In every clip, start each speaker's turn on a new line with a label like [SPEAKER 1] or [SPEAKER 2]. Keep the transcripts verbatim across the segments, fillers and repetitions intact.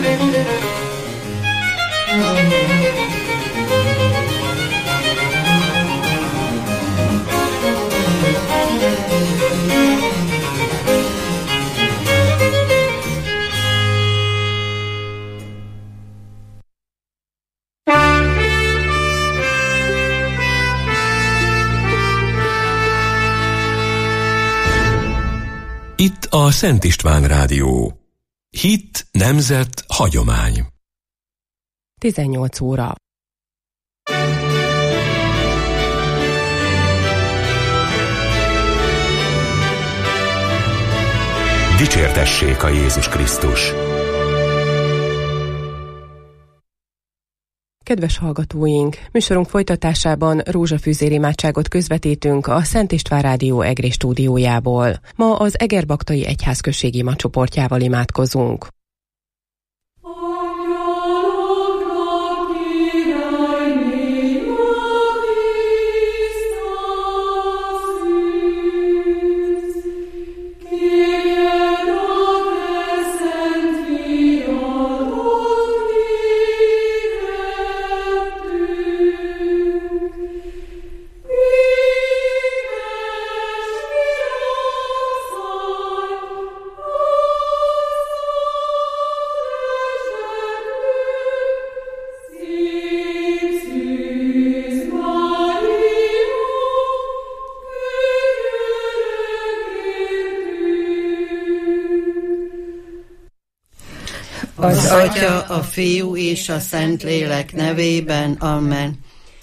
[SPEAKER 1] Itt a Szent István Rádió. Hit, nemzet, hagyomány.
[SPEAKER 2] tizennyolc óra.
[SPEAKER 1] Dicsértessék a Jézus Krisztus!
[SPEAKER 2] Kedves hallgatóink, műsorunk folytatásában rózsafűzér imádságot közvetítünk a Szent István Rádió Egri stúdiójából. Ma az Egerbaktai Egyházközség imacsoportjával imádkozunk.
[SPEAKER 3] Az Atya, a Fiú és a Szentlélek nevében. Amen.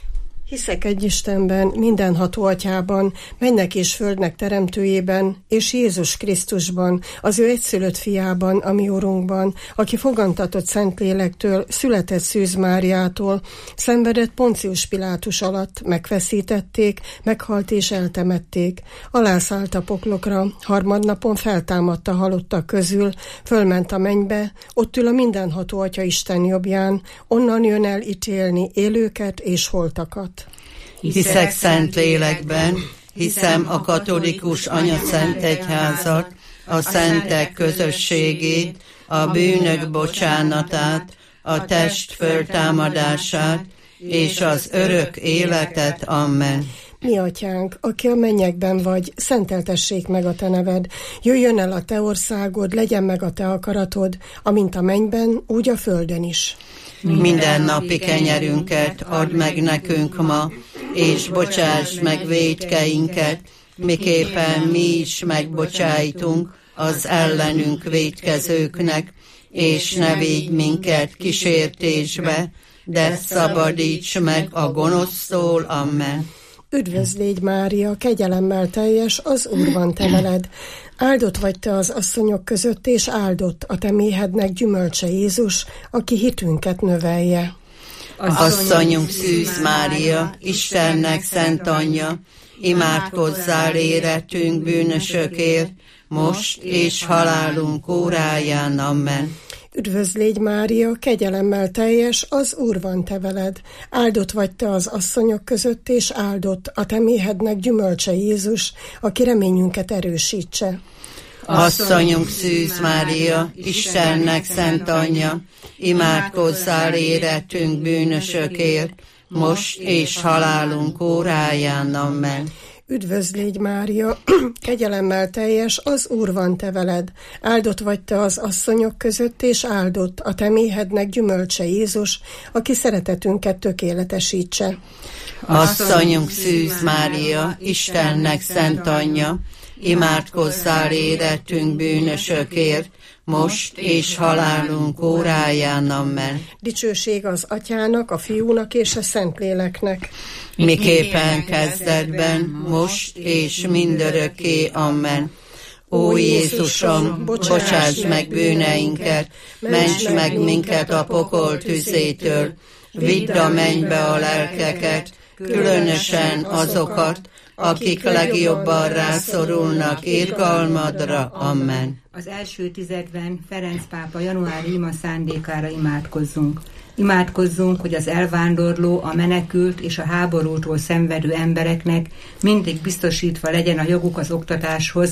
[SPEAKER 4] Hiszek egy Istenben, mindenható Atyában, mennek és földnek teremtőjében, és Jézus Krisztusban, az ő egyszülött fiában, a mi Urunkban, aki fogantatott Szentlélektől, született Szűz Máriától, szenvedett Poncius Pilátus alatt, megfeszítették, meghalt és eltemették, alászállt a poklokra, harmadnapon feltámadt a halottak közül, fölment a mennybe, ott ül a mindenható Atya Isten jobbján, onnan jön el ítélni élőket és holtakat.
[SPEAKER 3] Hiszek Szentlélekben, hiszem a katolikus Anyaszent Egyházat, a szentek közösségét, a bűnök bocsánatát, a test föltámadását és az örök életet. Amen.
[SPEAKER 4] Mi Atyánk, aki a mennyekben vagy, szenteltessék meg a te neved. Jöjjön el a te országod, legyen meg a te akaratod, amint a mennyben, úgy a földön is.
[SPEAKER 3] Minden napi kenyerünket add meg nekünk ma, és bocsáss meg vétkeinket, miképpen mi is megbocsájtunk az ellenünk vétkezőknek, és ne védj minket kísértésbe, de szabadíts meg a gonosztól. Amen.
[SPEAKER 4] Üdvözl légy, Mária, kegyelemmel teljes, az Úr van te veled. Áldott vagy te az asszonyok között, és áldott a te méhednek gyümölcse Jézus, aki hitünket növelje.
[SPEAKER 3] Asszonyunk Szűz Mária, Istennek szent anyja, imádkozzál érettünk bűnösökért, most és halálunk óráján. Amen.
[SPEAKER 4] Üdvözl légy, Mária, kegyelemmel teljes, az Úr van te veled. Áldott vagy te az asszonyok között, és áldott a te méhednek gyümölcse Jézus, aki reményünket erősítse.
[SPEAKER 3] Asszonyunk Szűz Mária, Istennek szent anyja, imádkozzál érettünk bűnösökért, most és halálunk óráján. Amen.
[SPEAKER 4] Üdvözl légy, Mária, kegyelemmel teljes, az Úr van te veled. Áldott vagy te az asszonyok között, és áldott a te méhednek gyümölcse Jézus, aki szeretetünket tökéletesítse.
[SPEAKER 3] Asszonyunk Szűz Mária, Istennek szent anyja, imádkozzál érettünk bűnösökért, most és halálunk óráján. Amen.
[SPEAKER 4] Dicsőség az Atyának, a Fiúnak és a Szentléleknek.
[SPEAKER 3] Miképpen kezdetben, most és mindörökké. Amen. Ó Jézusom, bocsáss meg bűneinket, ments meg minket a pokol tüzétől, vidd a mennybe a lelkeket, különösen azokat, akik legjobban rászorulnak irgalmadra. Amen.
[SPEAKER 5] Az első tizedben Ferenc pápa januári ima szándékára imádkozzunk. Imádkozzunk, hogy az elvándorló, a menekült és a háborútól szenvedő embereknek mindig biztosítva legyen a joguk az oktatáshoz,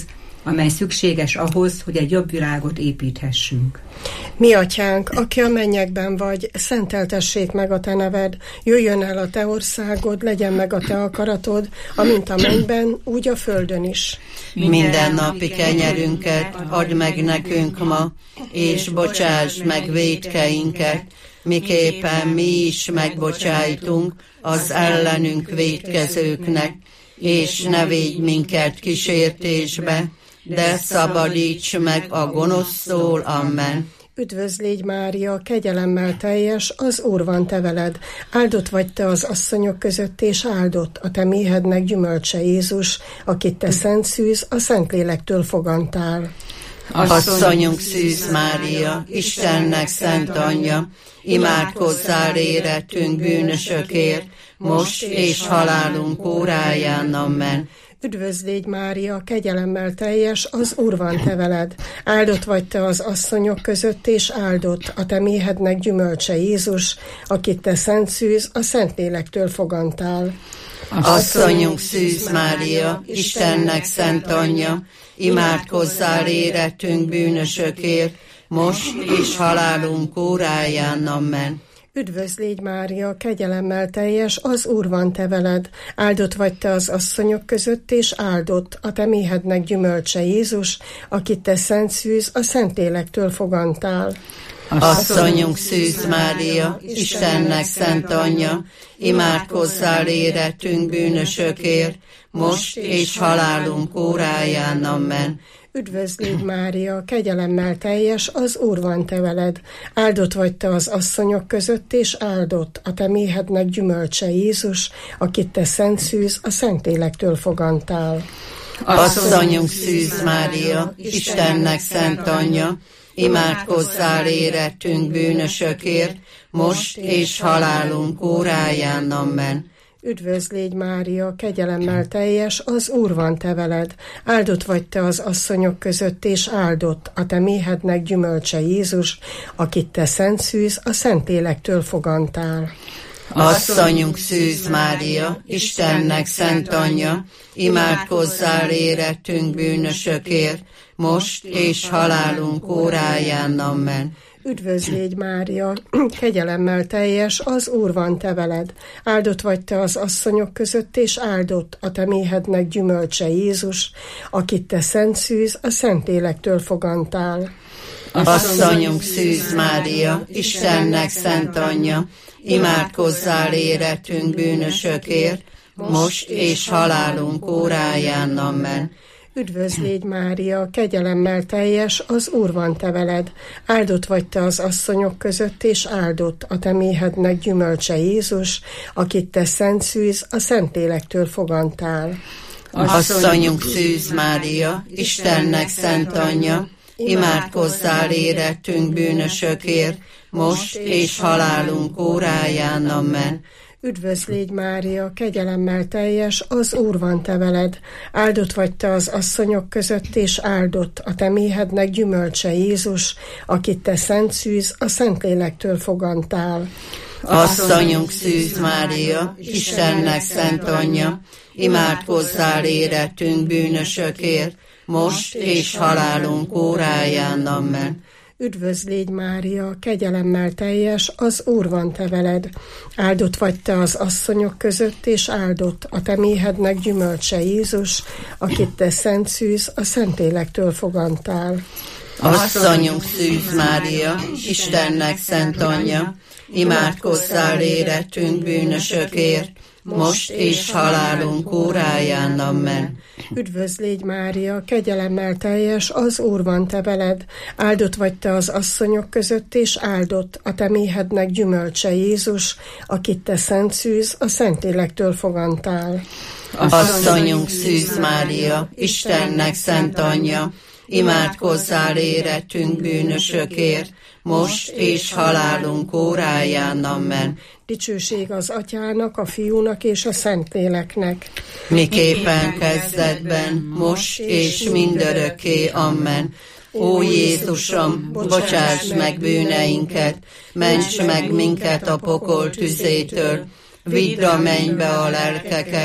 [SPEAKER 5] amely szükséges ahhoz, hogy egy jobb világot építhessünk.
[SPEAKER 4] Mi atyánk, aki a mennyekben vagy, szenteltessék meg a te neved, jöjjön el a te országod, legyen meg a te akaratod, amint a mennyben, úgy a földön is.
[SPEAKER 3] Minden napi kenyerünket add meg nekünk ma, és bocsáss meg vétkeinket, miképpen mi is megbocsájtunk az ellenünk vétkezőknek, és ne védj minket kísértésbe, de szabadíts meg a gonosztól. Amen.
[SPEAKER 4] Üdvözl légy, Mária, kegyelemmel teljes, az Úr van te veled. Áldott vagy te az asszonyok között, és áldott a te méhednek gyümölcse Jézus, akit te szent szűz, a Szentlélektől fogantál.
[SPEAKER 3] Asszonyunk Szűz Mária, Istennek szent anyja, imádkozzál érettünk bűnösökért, most és halálunk óráján. Amen.
[SPEAKER 4] Üdvözl légy, Mária, kegyelemmel teljes, az Úr van te veled. Áldott vagy te az asszonyok között, és áldott a te méhednek gyümölcse Jézus, akit te szent szűz, a Szentlélektől fogantál.
[SPEAKER 3] Asszonyunk Szűz Mária, Istennek szent anyja, imádkozzál érettünk bűnösökért, most és halálunk óráján. Amen.
[SPEAKER 4] Üdvözl légy, Mária, kegyelemmel teljes, az Úr van te veled. Áldott vagy te az asszonyok között, és áldott a te méhednek gyümölcse Jézus, akit te szent szűz, a Szentlélektől fogantál.
[SPEAKER 3] Asszonyunk Szűz Mária, Istennek szent anyja, imádkozzál érettünk bűnösökért, most és halálunk óráján. Amen.
[SPEAKER 4] Üdvözl légy, Mária, kegyelemmel teljes, az Úr van te veled. Áldott vagy te az asszonyok között, és áldott a te méhednek gyümölcse Jézus, akit te szent szűz, a Szentlélektől fogantál.
[SPEAKER 3] Asszonyunk Szűz Mária, Istennek szent anyja, imádkozzál érettünk bűnösökért, most és halálunk óráján. Amen.
[SPEAKER 4] Üdvözl légy, Mária, kegyelemmel teljes, az Úr van te veled. Áldott vagy te az asszonyok között, és áldott a te méhednek gyümölcse Jézus, akit te szent szűz, a Szentlélektől fogantál.
[SPEAKER 3] Asszonyunk Szűz Mária, Istennek szent anyja, imádkozzál érettünk bűnösökért, most és halálunk óráján. Amen.
[SPEAKER 4] Üdvözl légy, Mária, kegyelemmel teljes, az Úr van te veled. Áldott vagy te az asszonyok között, és áldott a te méhednek gyümölcse Jézus, akit te szent szűz, a Szentlélektől fogantál.
[SPEAKER 3] Asszonyunk Szűz Mária, Istennek szent anyja, imádkozzál érettünk bűnösökért, most és halálunk óráján. Amen.
[SPEAKER 4] Üdvözl légy, Mária, kegyelemmel teljes, az Úr van te veled. Áldott vagy te az asszonyok között, és áldott a te méhednek gyümölcse Jézus, akit te szent szűz, a Szentlélektől fogantál.
[SPEAKER 3] Asszonyunk Szűz Mária, Istennek szent anyja, imádkozzál érettünk bűnösökért, most és halálunk óráján. Amen.
[SPEAKER 4] Üdvözl légy, Mária, kegyelemmel teljes, az Úr van te veled. Áldott vagy te az asszonyok között, és áldott a te méhednek gyümölcse Jézus, akit te szent szűz, a Szentlélektől fogantál.
[SPEAKER 3] Asszonyunk Szűz Mária, Istennek szent anyja, imádkozzál érettünk bűnösökért, most és halálunk óráján. Amen.
[SPEAKER 4] Üdvözl légy, Mária, kegyelemmel teljes, az Úr van te veled. Áldott vagy te az asszonyok között, és áldott a te méhednek gyümölcse Jézus, akit te szent szűz, a Szentlélektől fogantál.
[SPEAKER 3] Asszonyunk Szűz Mária, Istennek szent anyja, imádkozzál érettünk bűnösökért, most és halálunk óráján. Amen.
[SPEAKER 4] Üdvözl légy, Mária, kegyelemmel teljes, az Úr van te veled. Áldott vagy te az asszonyok között, és áldott a te méhednek gyümölcse Jézus, akit te szent szűz, a Szentlélektől fogantál.
[SPEAKER 3] Asszonyunk Szűz Mária, Istennek szent anyja, imádkozzál érettünk bűnösökért, most és halálunk óráján. Amen.
[SPEAKER 4] Dicsőség az Atyának, a Fiúnak és a Szentléleknek.
[SPEAKER 3] Miképpen kezdetben, most és mindörökké. Amen. Ó Jézusom, bocsáss meg bűneinket, ments meg minket a pokol tüzétől, vidd a mennybe a lelkeket,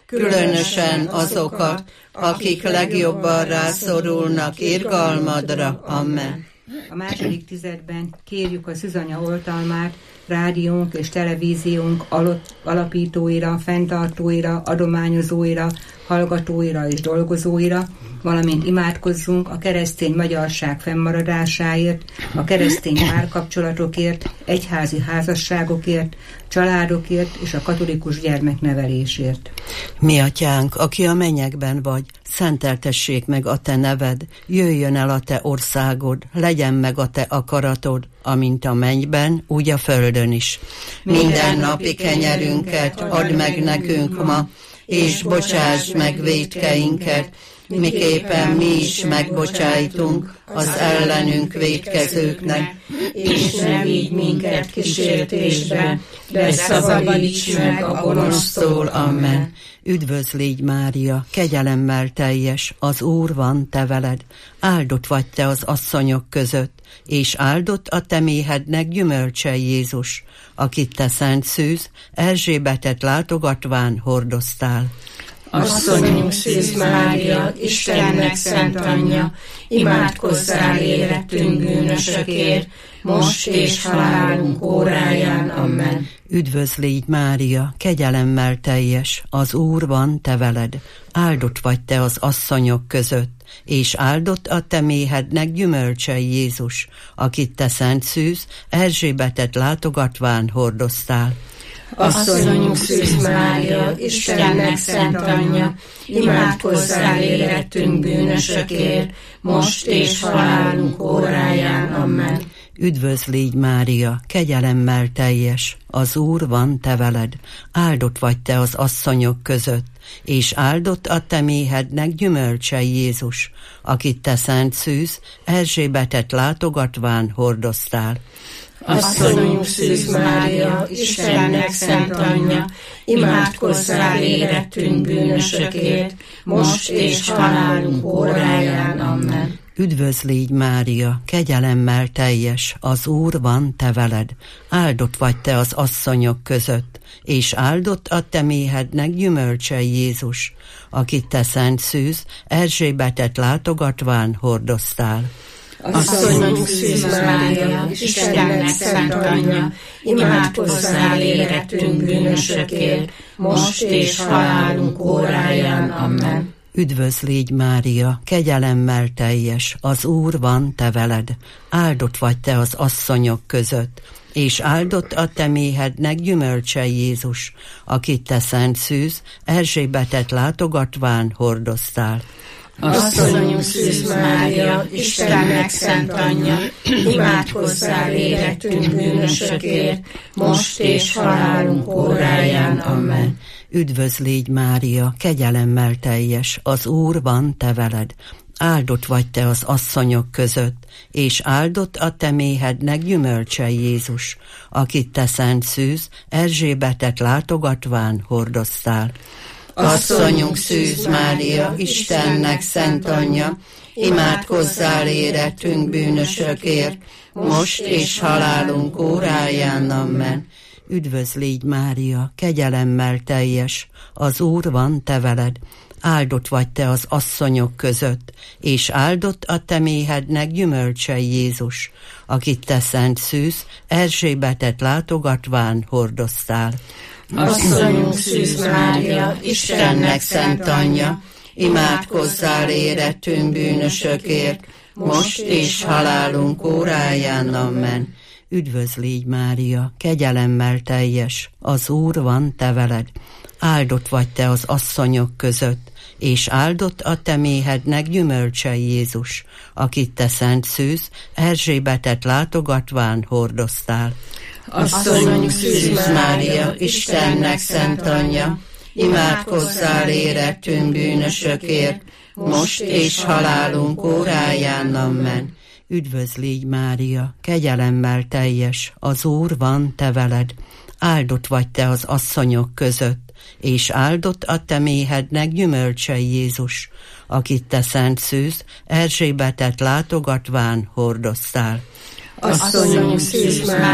[SPEAKER 3] különösen azokat, akik legjobban rászorulnak irgalmadra. Amen.
[SPEAKER 5] A második tizedben kérjük a Szűzanya oltalmát rádiónk és televíziónk alapítóira, fenntartóira, adományozóira, hallgatóira és dolgozóira, valamint imádkozzunk a keresztény magyarság fennmaradásáért, a keresztény párkapcsolatokért, egyházi házasságokért, családokért és a katolikus gyermeknevelésért.
[SPEAKER 3] Mi atyánk, aki a mennyekben vagy, szenteltessék meg a te neved, jöjjön el a te országod, legyen meg a te akaratod, amint a mennyben, úgy a földön is. Minden napi kenyerünket add meg nekünk ma, és bocsáss meg vétkeinket, miképpen mi is megbocsájtunk az ellenünk vétkezőknek,
[SPEAKER 6] és ne vigy minket kísértésbe, de szabadíts meg a gonosztól.
[SPEAKER 3] Amen. Üdvözl légy, Mária, kegyelemmel teljes, az Úr van te veled, áldott vagy te az asszonyok között, és áldott a te méhednek gyümölcse Jézus, akit te szent szűz, Erzsébetet látogatván hordoztál.
[SPEAKER 6] Asszonyunk Szűz Mária, Istennek szent anyja, imádkozzál érettünk bűnösökért, most és halálunk óráján. Amen.
[SPEAKER 3] Üdvözl légy, Mária, kegyelemmel teljes, az Úr van te veled, áldott vagy te az asszonyok között, és áldott a te méhednek gyümölcse Jézus, akit te szent szűz, Erzsébetet látogatván hordoztál.
[SPEAKER 6] Asszonyunk Szűz Mária, Istennek szent anyja, imádkozzál érettünk bűnösökért, most és halálunk óráján. Amen.
[SPEAKER 3] Üdvözl légy, Mária, kegyelemmel teljes, az Úr van te veled, áldott vagy te az asszonyok között, és áldott a te méhednek gyümölcse Jézus, akit te szent szűz, Erzsébetet látogatván hordoztál.
[SPEAKER 6] Asszonyunk Szűz Mária, Istennek szent anyja, imádkozzál érettünk bűnösökért, most és halálunk óráján. Amen.
[SPEAKER 3] Üdvözl légy, Mária, kegyelemmel teljes, az Úr van te veled, áldott vagy te az asszonyok között, és áldott a te méhednek gyümölcse Jézus, akit te szent szűz, Erzsébetet látogatván hordoztál.
[SPEAKER 6] Asszonyunk Szűz Mária, Istennek szent anyja, imádkozzál érettünk bűnösökért, most és halálunk óráján. Amen.
[SPEAKER 3] Üdvözl légy, Mária, kegyelemmel teljes, az Úr van te veled, áldott vagy te az asszonyok között, és áldott a te méhednek gyümölcse Jézus, akit te szent szűz, Erzsébetet látogatván hordoztál.
[SPEAKER 6] Asszonyunk Szűz Mária, Istennek szent anyja, imádkozzál érettünk bűnösökért, most és halálunk óráján. Amen.
[SPEAKER 3] Üdvözl légy, Mária, kegyelemmel teljes, az Úr van te veled, áldott vagy te az asszonyok között, és áldott a te méhednek gyümölcse Jézus, akit te szent szűz, Erzsébetet látogatván hordoztál. Asszonyunk Szűz Mária, Istennek szent anyja, imádkozzál érettünk bűnösökért, most és halálunk óráján. Amen. Üdvözl légy, Mária, kegyelemmel teljes, az Úr van te veled, áldott vagy te az asszonyok között, és áldott a te méhednek gyümölcse Jézus, akit te szent szűz, Erzsébetet látogatván hordoztál.
[SPEAKER 6] Asszonyunk Szűz Mária, Istennek szent anyja,
[SPEAKER 3] imádkozzál érettünk bűnösökért, most és halálunk óráján. Amen. Üdvözl légy, Mária, kegyelemmel teljes, az Úr van te veled, áldott vagy te az asszonyok között, és áldott a te méhednek gyümölcse Jézus, akit te szent szűz, Erzsébetet látogatván hordoztál.
[SPEAKER 6] Asszonyunk Szűz
[SPEAKER 3] Mária, Istennek szent anyja, imádkozzál érettünk bűnösökért, most és halálunk óráján. Amen. Üdvözl légy, Mária, kegyelemmel teljes, az Úr van te veled, áldott vagy te az asszonyok között, és áldott a te méhednek gyümölcse Jézus, akit te szent szűz, Erzsébetet látogatván hordoztál.
[SPEAKER 6] Asszonyunk Szűz Mária,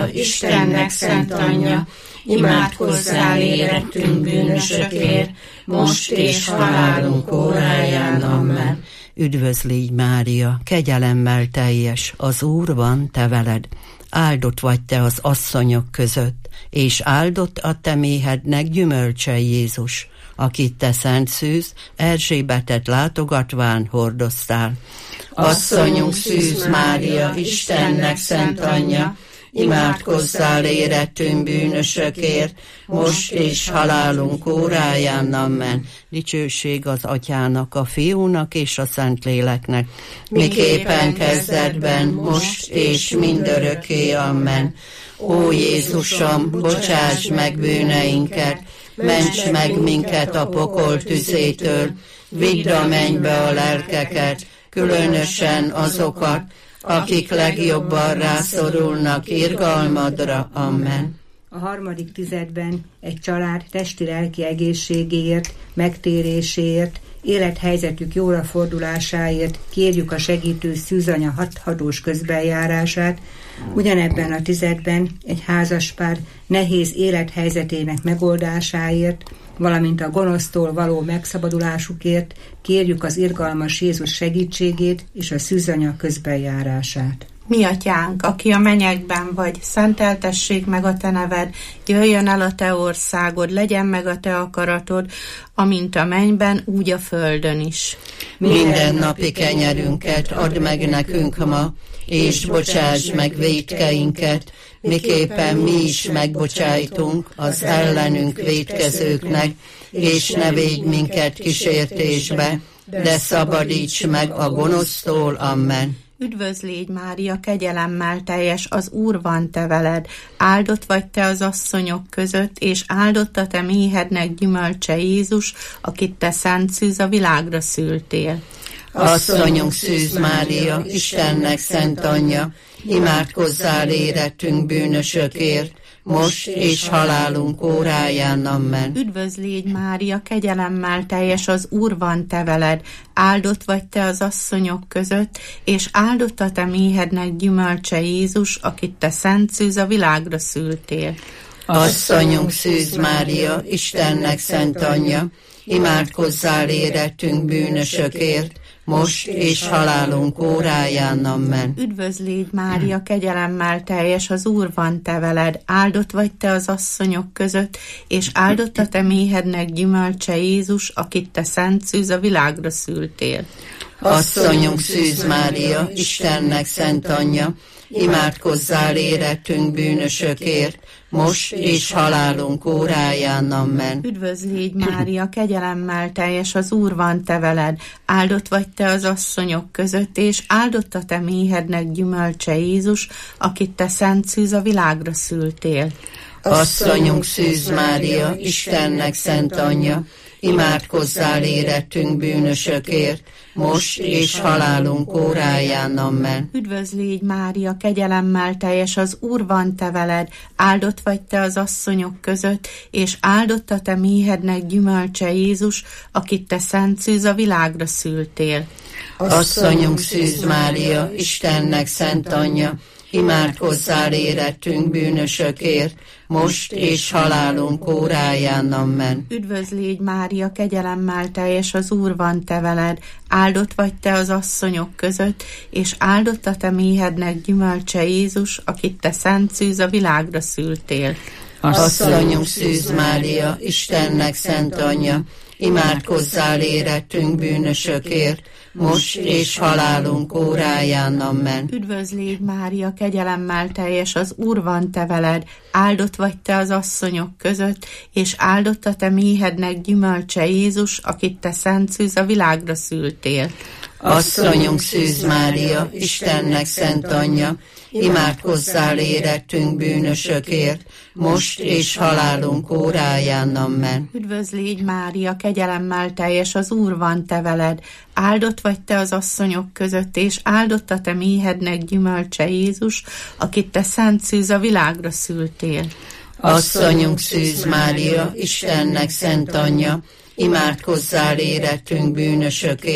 [SPEAKER 6] Mária, Istennek szent anyja, imádkozzál érettünk bűnösökért, most és halálunk óráján. Amen.
[SPEAKER 3] Üdvözl légy, Mária, kegyelemmel teljes, az Úr van te veled. Áldott vagy te az asszonyok között, és áldott a te méhednek gyümölcse Jézus, akit te szent szűz, Erzsébetet látogatván hordoztál.
[SPEAKER 6] Asszonyunk Szűz Mária, Istennek szent anyja, imádkozzál érettünk bűnösökért, most és halálunk óráján. Amen.
[SPEAKER 3] Dicsőség az Atyának, a Fiúnak és a Szentléleknek,
[SPEAKER 6] miképpen kezdetben, most és mindörökké. Amen. Ó Jézusom, bocsáss meg bűneinket, ments meg minket a pokol tüzétől, vidd a mennybe a lelkeket, különösen azokat, akik legjobban rászorulnak irgalmadra. Amen.
[SPEAKER 5] A harmadik tizedben egy család testi-lelki egészségéért, megtéréséért, élethelyzetük jóra fordulásáért kérjük a segítő szűzanya hathatós közbenjárását. Ugyanebben a tizedben egy házaspár nehéz élethelyzetének megoldásáért, valamint a gonosztól való megszabadulásukért kérjük az irgalmas Jézus segítségét és a szűzanya közbenjárását.
[SPEAKER 7] Mi atyánk, aki a mennyekben vagy, szenteltessék meg a te neved, jöjjön el a te országod, legyen meg a te akaratod, amint a mennyben, úgy a földön is.
[SPEAKER 6] Minden napi kenyerünket add meg nekünk ma, és bocsáss meg vétkeinket, miképpen mi is megbocsájtunk az ellenünk vétkezőknek, és ne védj minket kísértésbe, de szabadíts meg a gonosztól. Amen.
[SPEAKER 7] Üdvözl légy, Mária, kegyelemmel teljes, az Úr van te veled. Áldott vagy te az asszonyok között, és áldott a te méhednek gyümölcse Jézus, akit te szent szűz a világra szültél.
[SPEAKER 6] Asszonyunk Szűz Mária, Istennek szent anyja, imádkozzál érettünk bűnösökért, most és halálunk óráján. Amen.
[SPEAKER 7] Üdvözl légy, Mária, kegyelemmel teljes, az Úr van te veled. Áldott vagy te az asszonyok között, és áldott a te méhednek gyümölcse Jézus, akit te szent szűz a világra szültél.
[SPEAKER 6] Asszonyunk Szűz Mária, Istennek szent anyja, imádkozzál érettünk bűnösökért, most és halálunk óráján. Amen.
[SPEAKER 7] Üdvözl légy, Mária, kegyelemmel teljes, az Úr van te veled. Áldott vagy te az asszonyok között, és áldott a te méhednek gyümölcse Jézus, akit te szent szűz a világra szültél.
[SPEAKER 6] Asszonyunk Szűz Mária, Istennek szent anyja, imádkozzál érettünk bűnösökért, most és halálunk óráján. Amen.
[SPEAKER 7] Üdvözl légy, Mária, kegyelemmel teljes, az Úr van te veled. Áldott vagy te az asszonyok között, és áldott a te méhednek gyümölcse Jézus, akit te szent szűz a világra szültél.
[SPEAKER 6] Asszonyunk Szűz Mária, Istennek szent anyja, imádkozzál érettünk bűnösökért, most és halálunk óráján. Amen.
[SPEAKER 7] Üdvözl légy, Mária, kegyelemmel teljes, az Úr van te veled. Áldott vagy te az asszonyok között, és áldott a te méhednek gyümölcse Jézus, akit te szent szűz a világra szültél.
[SPEAKER 6] Asszonyunk Szűz Mária, Istennek szent anyja, imádkozzál érettünk bűnösökért, most és halálunk óráján. Amen.
[SPEAKER 7] Üdvözl légy, Mária, kegyelemmel teljes, az Úr van te veled. Áldott vagy te az asszonyok között, és áldott a te méhednek gyümölcse Jézus, akit te szent szűz a világra szültél.
[SPEAKER 6] Asszonyunk Szűz Mária, Istennek szent anyja, imádkozzál érettünk bűnösökért, most és halálunk óráján. Amen.
[SPEAKER 7] Üdvözl légy, Mária, kegyelemmel teljes, az Úr van te veled. Áldott vagy te az asszonyok között, és áldott a te méhednek gyümölcse Jézus, akit te szent szűz a világra szültél.
[SPEAKER 6] Asszonyunk Szűz Mária, Istennek szent anyja, imádkozzál érettünk bűnösökért, most és halálunk óráján. Amen.
[SPEAKER 7] Üdvözl légy, Mária, kegyelemmel teljes, az Úr van te veled. Áldott vagy te az asszonyok között, és áldott a te méhednek gyümölcse Jézus, akit te szent szűz a világra szültél.
[SPEAKER 6] Asszonyunk Szűz Mária, Istennek szent anyja, imádkozzál érettünk bűnösökért,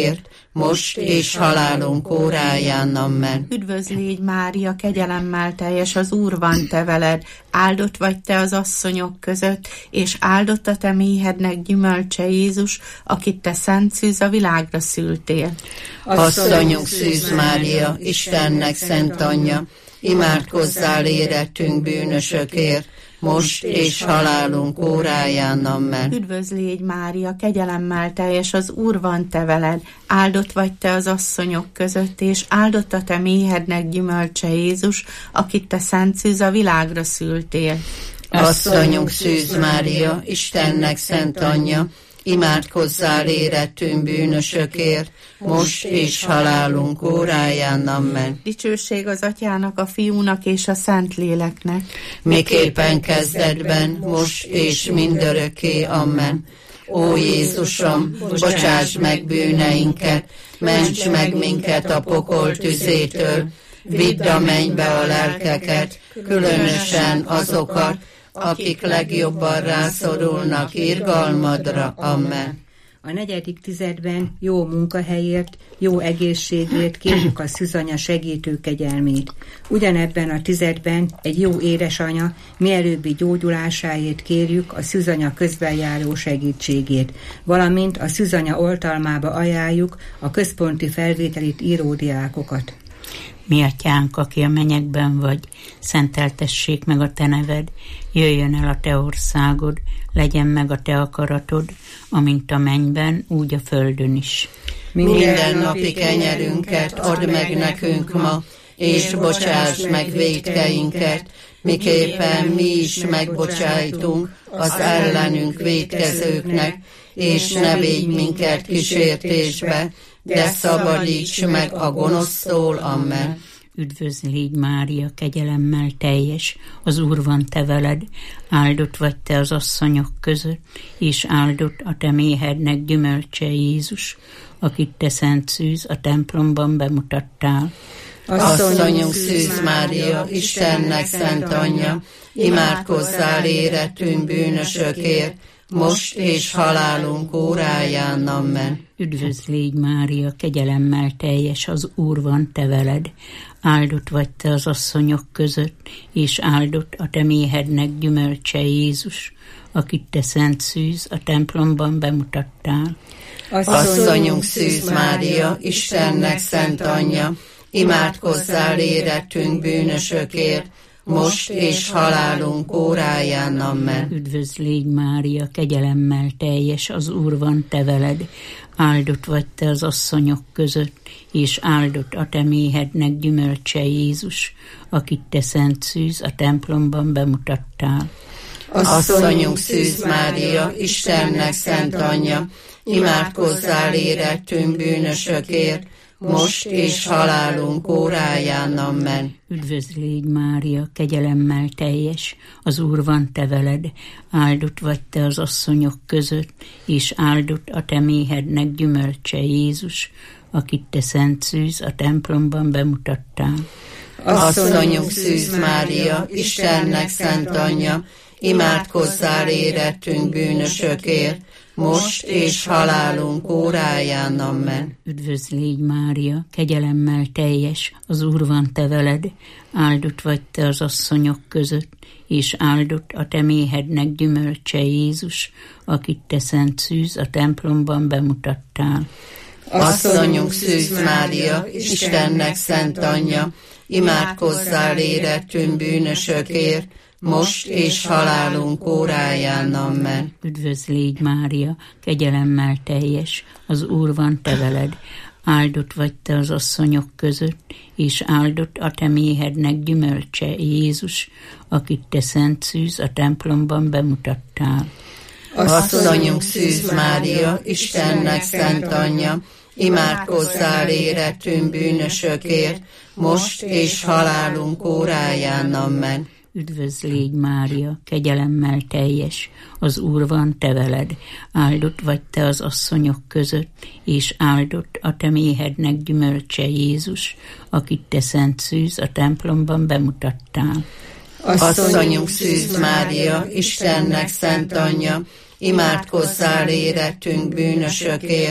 [SPEAKER 6] most és halálunk óráján. Amen.
[SPEAKER 7] Üdvözl légy, Mária, kegyelemmel teljes, az Úr van te veled, áldott vagy te az asszonyok között, és áldott a te méhednek gyümölcse Jézus, akit te szent szűz a világra szültél.
[SPEAKER 6] Asszonyunk Szűz Mária, Istennek szent anyja, imádkozzál érettünk bűnösökért, most és halálunk óráján. Amen.
[SPEAKER 7] Üdvözl légy, Mária, kegyelemmel teljes, az Úr van te veled, áldott vagy te az asszonyok között, és áldott a te méhednek gyümölcse Jézus, akit te szent szűz a világra szültél.
[SPEAKER 6] Asszonyunk Szűz Mária, Istennek szent anyja, imádkozzál érettünk bűnösökért, most és halálunk óráján. Amen.
[SPEAKER 7] Dicsőség az Atyának, a Fiúnak és a Szentléleknek,
[SPEAKER 6] miképpen kezdetben, most és mindörökké. Amen. Ó Jézusom, bocsáss meg bűneinket, ments meg minket a pokol tüzétől, vidd a mennybe a lelkeket, különösen azokat, akik legjobban rászorulnak irgalmadra. Amen.
[SPEAKER 5] A negyedik tizedben jó munkahelyért, jó egészségért kérjük a szűzanya segítő kegyelmét. Ugyanebben a tizedben egy jó édesanya mielőbbi gyógyulásáért kérjük a szűzanya közben járó segítségét, valamint a szűzanya oltalmába ajánljuk a központi felvételit író diákokat.
[SPEAKER 8] Mi atyánk, aki a mennyekben vagy, szenteltessék meg a te neved, jöjjön el a te országod, legyen meg a te akaratod, amint a mennyben, úgy a földön is.
[SPEAKER 6] Minden napi kenyerünket add meg nekünk ma, és bocsáss meg vétkeinket, miképpen mi is megbocsájtunk az ellenünk vétkezőknek, és ne védj minket kísértésbe, de szabadíts meg a gonosztól. Amen.
[SPEAKER 8] Üdvözl légy, Mária, kegyelemmel teljes, az Úr van te veled, áldott vagy te az asszonyok között, és áldott a te méhednek gyümölcse Jézus, akit te szent szűz a templomban bemutattál.
[SPEAKER 6] Asszonyunk Szűz Mária, Istennek szent anyja, imádkozzál érettünk bűnösökért, most és halálunk óráján. Amen.
[SPEAKER 8] Üdvözl légy, Mária, kegyelemmel teljes, az Úr van te veled, áldott vagy te az asszonyok között, és áldott a te méhednek gyümölcse Jézus, akit te szent szűz a templomban bemutattál.
[SPEAKER 6] Asszonyunk Szűz Mária, Istennek szent anyja, imádkozzál érettünk bűnösökért, most és halálunk óráján. Amen.
[SPEAKER 8] Üdvözl légy, Mária, kegyelemmel teljes, az Úr van te veled, áldott vagy te az asszonyok között, és áldott a te méhednek gyümölcse Jézus, akit te szent szűz a templomban bemutattál.
[SPEAKER 6] Asszonyunk Szűz Mária, Istennek szent anyja, imádkozzál érettünk bűnösökért, most és halálunk óráján. Amen.
[SPEAKER 8] Üdvözl légy, Mária, kegyelemmel teljes, az Úr van te veled, áldott vagy te az asszonyok között, és áldott a te méhednek gyümölcse Jézus, akit te szent szűz a templomban bemutattál.
[SPEAKER 6] Asszonyunk Szűz Mária, Istennek szent anyja, imádkozzál érettünk bűnösökért, most és halálunk óráján. Amen.
[SPEAKER 8] Üdvözl légy, Mária, kegyelemmel teljes, az Úr van te veled, áldott vagy te az asszonyok között, és áldott a te méhednek gyümölcse Jézus, akit te szent szűz a templomban bemutattál.
[SPEAKER 6] Asszonyunk Szűz Mária, Istennek szent anyja, imádkozzál érettünk bűnösökért, most és halálunk óráján. Amen.
[SPEAKER 8] Üdvözl légy, Mária, kegyelemmel teljes, az Úr van te veled, áldott vagy te az asszonyok között, és áldott a te méhednek gyümölcse Jézus, akit te szent szűz a templomban bemutattál.
[SPEAKER 6] Asszonyunk Szűz Mária, Istennek szent anyja, imádkozzál érettünk bűnösökért, most és halálunk óráján. Amen.
[SPEAKER 8] Üdvözl légy, Mária, kegyelemmel teljes, az Úr van te veled, áldott vagy te az asszonyok között, és áldott a te méhednek gyümölcse Jézus, akit te szent szűz a templomban bemutattál.
[SPEAKER 6] Asszonyunk Szűz Mária, Istennek szent anyja, imádkozzál érettünk bűnösökért,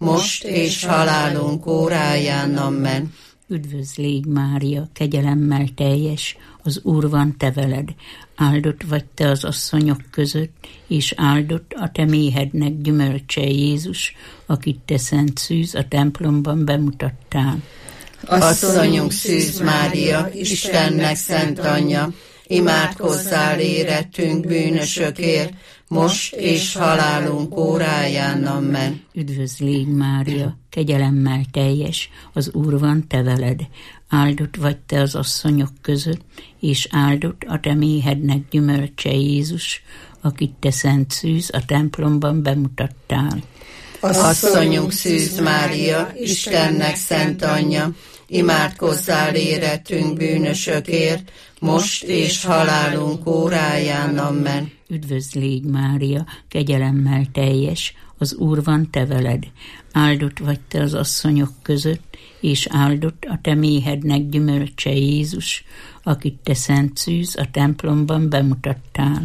[SPEAKER 6] most és halálunk óráján. Amen.
[SPEAKER 8] Üdvözl légy, Mária, kegyelemmel teljes, az Úr van te veled. Áldott vagy te az asszonyok között, és áldott a te méhednek gyümölcse, Jézus, akit te szent szűz a templomban bemutattál.
[SPEAKER 6] Asszonyunk Szűz Mária, Istennek szent anyja, imádkozzál érettünk bűnösökért, most és halálunk óráján. Amen.
[SPEAKER 8] Üdvözl légy, Mária, kegyelemmel teljes, az Úr van te veled. Áldott vagy te az asszonyok között, és áldott a te méhednek gyümölcse, Jézus, akit te szent szűz a templomban bemutattál.
[SPEAKER 6] Asszonyunk Szűz Mária, Istennek szent anyja, imádkozzál érettünk bűnösökért, most és halálunk óráján. Amen.
[SPEAKER 8] Üdvözl légy, Mária, kegyelemmel teljes, az Úr van te veled. Áldott vagy te az asszonyok között, és áldott a te méhednek gyümölcse, Jézus, akit te szent szűz a templomban bemutattál.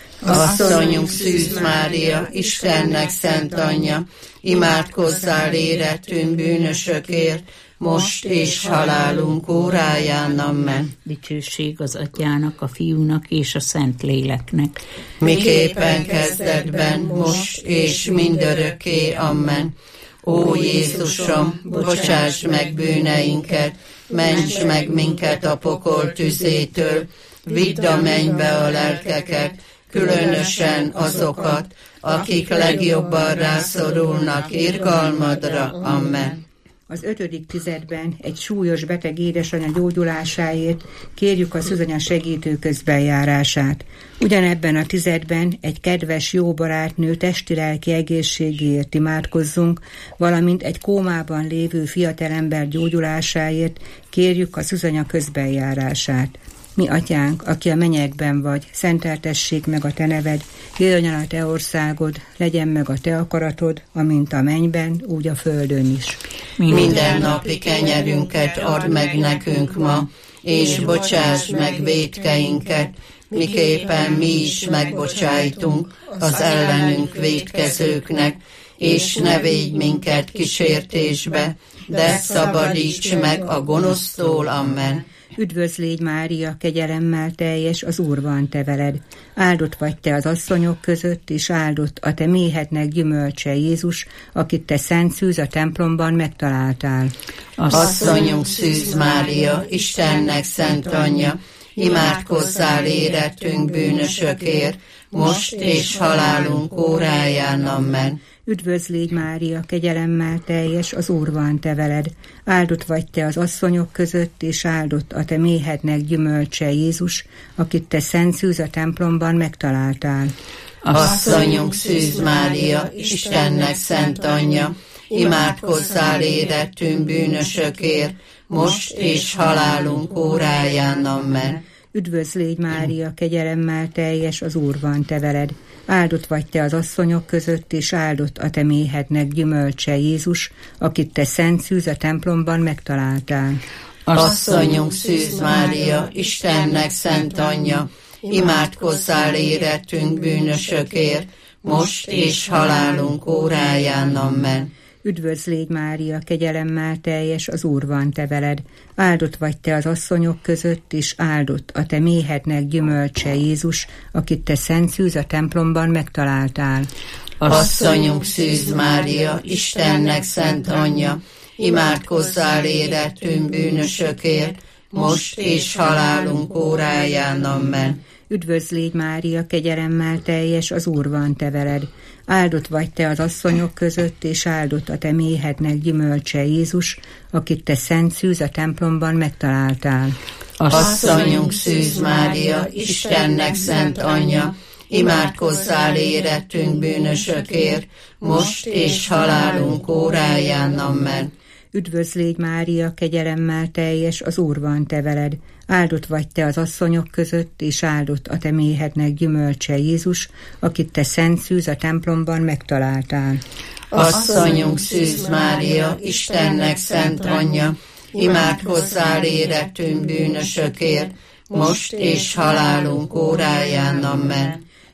[SPEAKER 6] Asszonyunk Szűz Mária, Istennek szent anyja, imádkozzál érettünk bűnösökért, most és halálunk óráján. Amen.
[SPEAKER 8] Dicsőség az Atyának, a Fiúnak és a Szentléleknek.
[SPEAKER 6] Miképpen kezdetben, most és mindörökké. Amen. Ó Jézusom, bocsáss meg bűneinket, ments meg minket a pokol tüzétől, vidd a mennybe a lelkeket, különösen azokat, akik legjobban rászorulnak irgalmadra. Amen.
[SPEAKER 5] Az ötödik tizedben egy súlyos beteg édesanyja gyógyulásáért kérjük a Szűzanya segítő közbenjárását. Ugyanebben a tizedben egy kedves jó barátnő testi-lelki egészségéért imádkozzunk, valamint egy kómában lévő fiatalember gyógyulásáért kérjük a Szűzanya közbenjárását. Mi Atyánk, aki a mennyekben vagy, szenteltessék meg a te neved, jöjjön el a te országod, legyen meg a te akaratod, amint a mennyben, úgy a földön is.
[SPEAKER 6] Minden napi kenyerünket add meg nekünk ma, és bocsáss meg vétkeinket, miképpen mi is megbocsájtunk az ellenünk vétkezőknek, és ne védj minket kísértésbe, de szabadíts meg a gonosztól. Amen.
[SPEAKER 5] Üdvözl légy, Mária, kegyelemmel teljes, az Úr van te veled. Áldott vagy te az asszonyok között, és áldott a te méhednek gyümölcse, Jézus, akit te szent szűz a templomban megtaláltál.
[SPEAKER 6] Asszonyunk Szűz Mária, Istennek szent anyja, imádkozzál érettünk bűnösökért, most és halálunk óráján. Amen.
[SPEAKER 5] Üdvözl légy, Mária, kegyelemmel teljes, az Úr van te veled. Áldott vagy te az asszonyok között, és áldott a te méhednek gyümölcse, Jézus, akit te szent szűz a templomban megtaláltál.
[SPEAKER 6] Asszonyunk Szűz Mária, Istennek szent anyja, imádkozzál érettünk bűnösökért, most és halálunk óráján. Amen.
[SPEAKER 5] Üdvözl légy, Mária, kegyelemmel teljes, az Úr van te veled. Áldott vagy te az asszonyok között, és áldott a te méhednek gyümölcse, Jézus, akit te szent szűz a templomban megtaláltál.
[SPEAKER 6] Asszonyunk Szűz Mária, Istennek szent anyja, imádkozzál érettünk bűnösökért, most és halálunk óráján. Amen.
[SPEAKER 5] Üdvözl légy, Mária, kegyelemmel teljes, az Úr van te veled. Áldott vagy te az asszonyok között, és áldott a te méhednek gyümölcse, Jézus, akit te szent szűz a templomban megtaláltál.
[SPEAKER 6] Asszonyunk Szűz Mária, Istennek szent anyja, imádkozzál érettünk bűnösökért, most és halálunk óráján. Amen.
[SPEAKER 5] Üdvözl légy, Mária, kegyelemmel teljes, az Úr van te veled. Áldott vagy te az asszonyok között, és áldott a te méhednek gyümölcse, Jézus, akit te szent szűz a templomban megtaláltál.
[SPEAKER 6] Asszonyunk Szűz Mária, Istennek szent anyja, imádkozzál érettünk bűnösökért, most és halálunk óráján. Amen.
[SPEAKER 5] Üdvözl légy, Mária, kegyelemmel teljes, az Úr van te veled. Áldott vagy te az asszonyok között, és áldott a te méhednek gyümölcse, Jézus, akit te szent szűz a templomban megtaláltál.
[SPEAKER 6] Asszonyunk Szűz Mária, Istennek szent anyja, imádkozzál érettünk bűnösökért, most és halálunk óráján. Amen.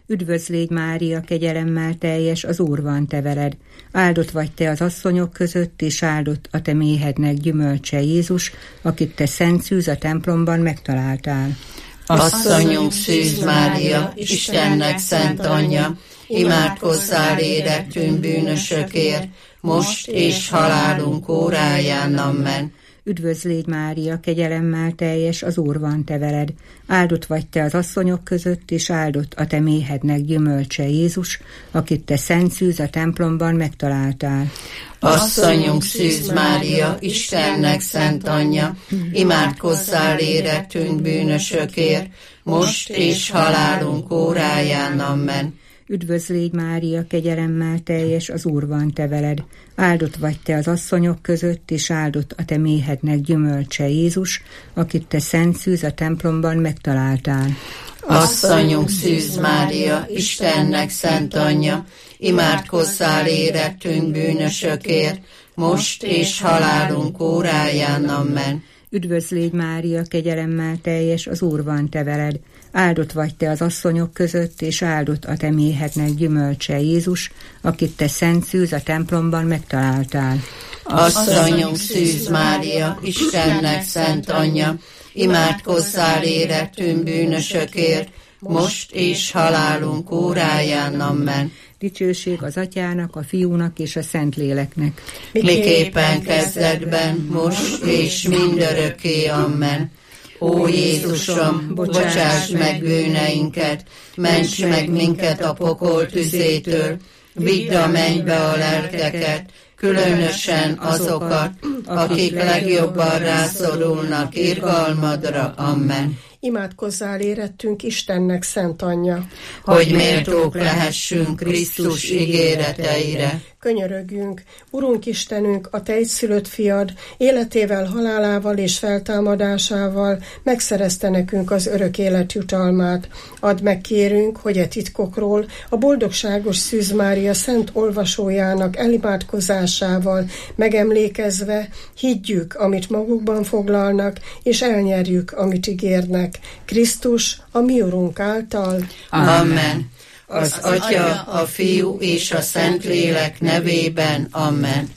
[SPEAKER 5] Üdvözl légy Mária, kegyelemmel teljes, az Úr van te veled. Áldott vagy te az asszonyok között, és áldott a te méhednek gyümölcse Jézus, akit te szent szűz a templomban megtaláltál.
[SPEAKER 6] Asszonyunk Szűz Mária, Istennek szent anyja, imádkozzál érettünk bűnösökért, most és halálunk óráján. Amen.
[SPEAKER 5] Üdvözl légy Mária, kegyelemmel teljes, az Úr van te veled. Áldott vagy te az asszonyok között, és áldott a te méhednek gyümölcse Jézus, akit te szent szűz a templomban megtaláltál.
[SPEAKER 6] Asszonyunk Szűz Mária, Istennek szent anyja, imádkozzál érettünk bűnösökért, most és halálunk óráján. Amen.
[SPEAKER 5] Üdvözl légy Mária, kegyelemmel teljes, az Úr van te veled. Áldott vagy te az asszonyok között, és áldott a te méhednek gyümölcse Jézus, akit te szent szűz a templomban megtaláltál.
[SPEAKER 6] Asszonyunk Szűz Mária, Istennek szent anyja, imádkozzál érettünk bűnösökért, most és halálunk óráján. Amen.
[SPEAKER 5] Üdvözl légy Mária, kegyelemmel teljes, az Úr van te veled. Áldott vagy te az asszonyok között, és áldott a te méhednek gyümölcse Jézus, akit te szent szűz a templomban megtaláltál.
[SPEAKER 6] Asszonyunk Szűz Mária, Istennek szent anyja, imádkozzál érettünk bűnösökért, most és halálunk óráján. Amen.
[SPEAKER 5] Dicsőség az Atyának, a Fiúnak és a Szentléleknek.
[SPEAKER 6] Miképpen kezdetben, most és mindörökké. Amen. Ó Jézusom, bocsáss meg bűneinket, ments meg minket a pokol tüzétől, vidd a mennybe a lelkeket, különösen azokat, akik legjobban rászorulnak irgalmadra. Amen.
[SPEAKER 4] Imádkozzál érettünk Istennek szent anyja,
[SPEAKER 6] hogy méltók lehessünk Krisztus ígéreteire.
[SPEAKER 4] Könyörögjünk, Urunk Istenünk, a te egyszülött fiad életével, halálával és feltámadásával megszerezte nekünk az örök élet jutalmát. Add meg, kérünk, hogy e titkokról a boldogságos Szűz Mária szent olvasójának elimádkozásával megemlékezve higgyük, amit magukban foglalnak, és elnyerjük, amit ígérnek. Krisztus, a mi Urunk által.
[SPEAKER 6] Amen. Az Atya, a Fiú és a Szentlélek nevében. Amen.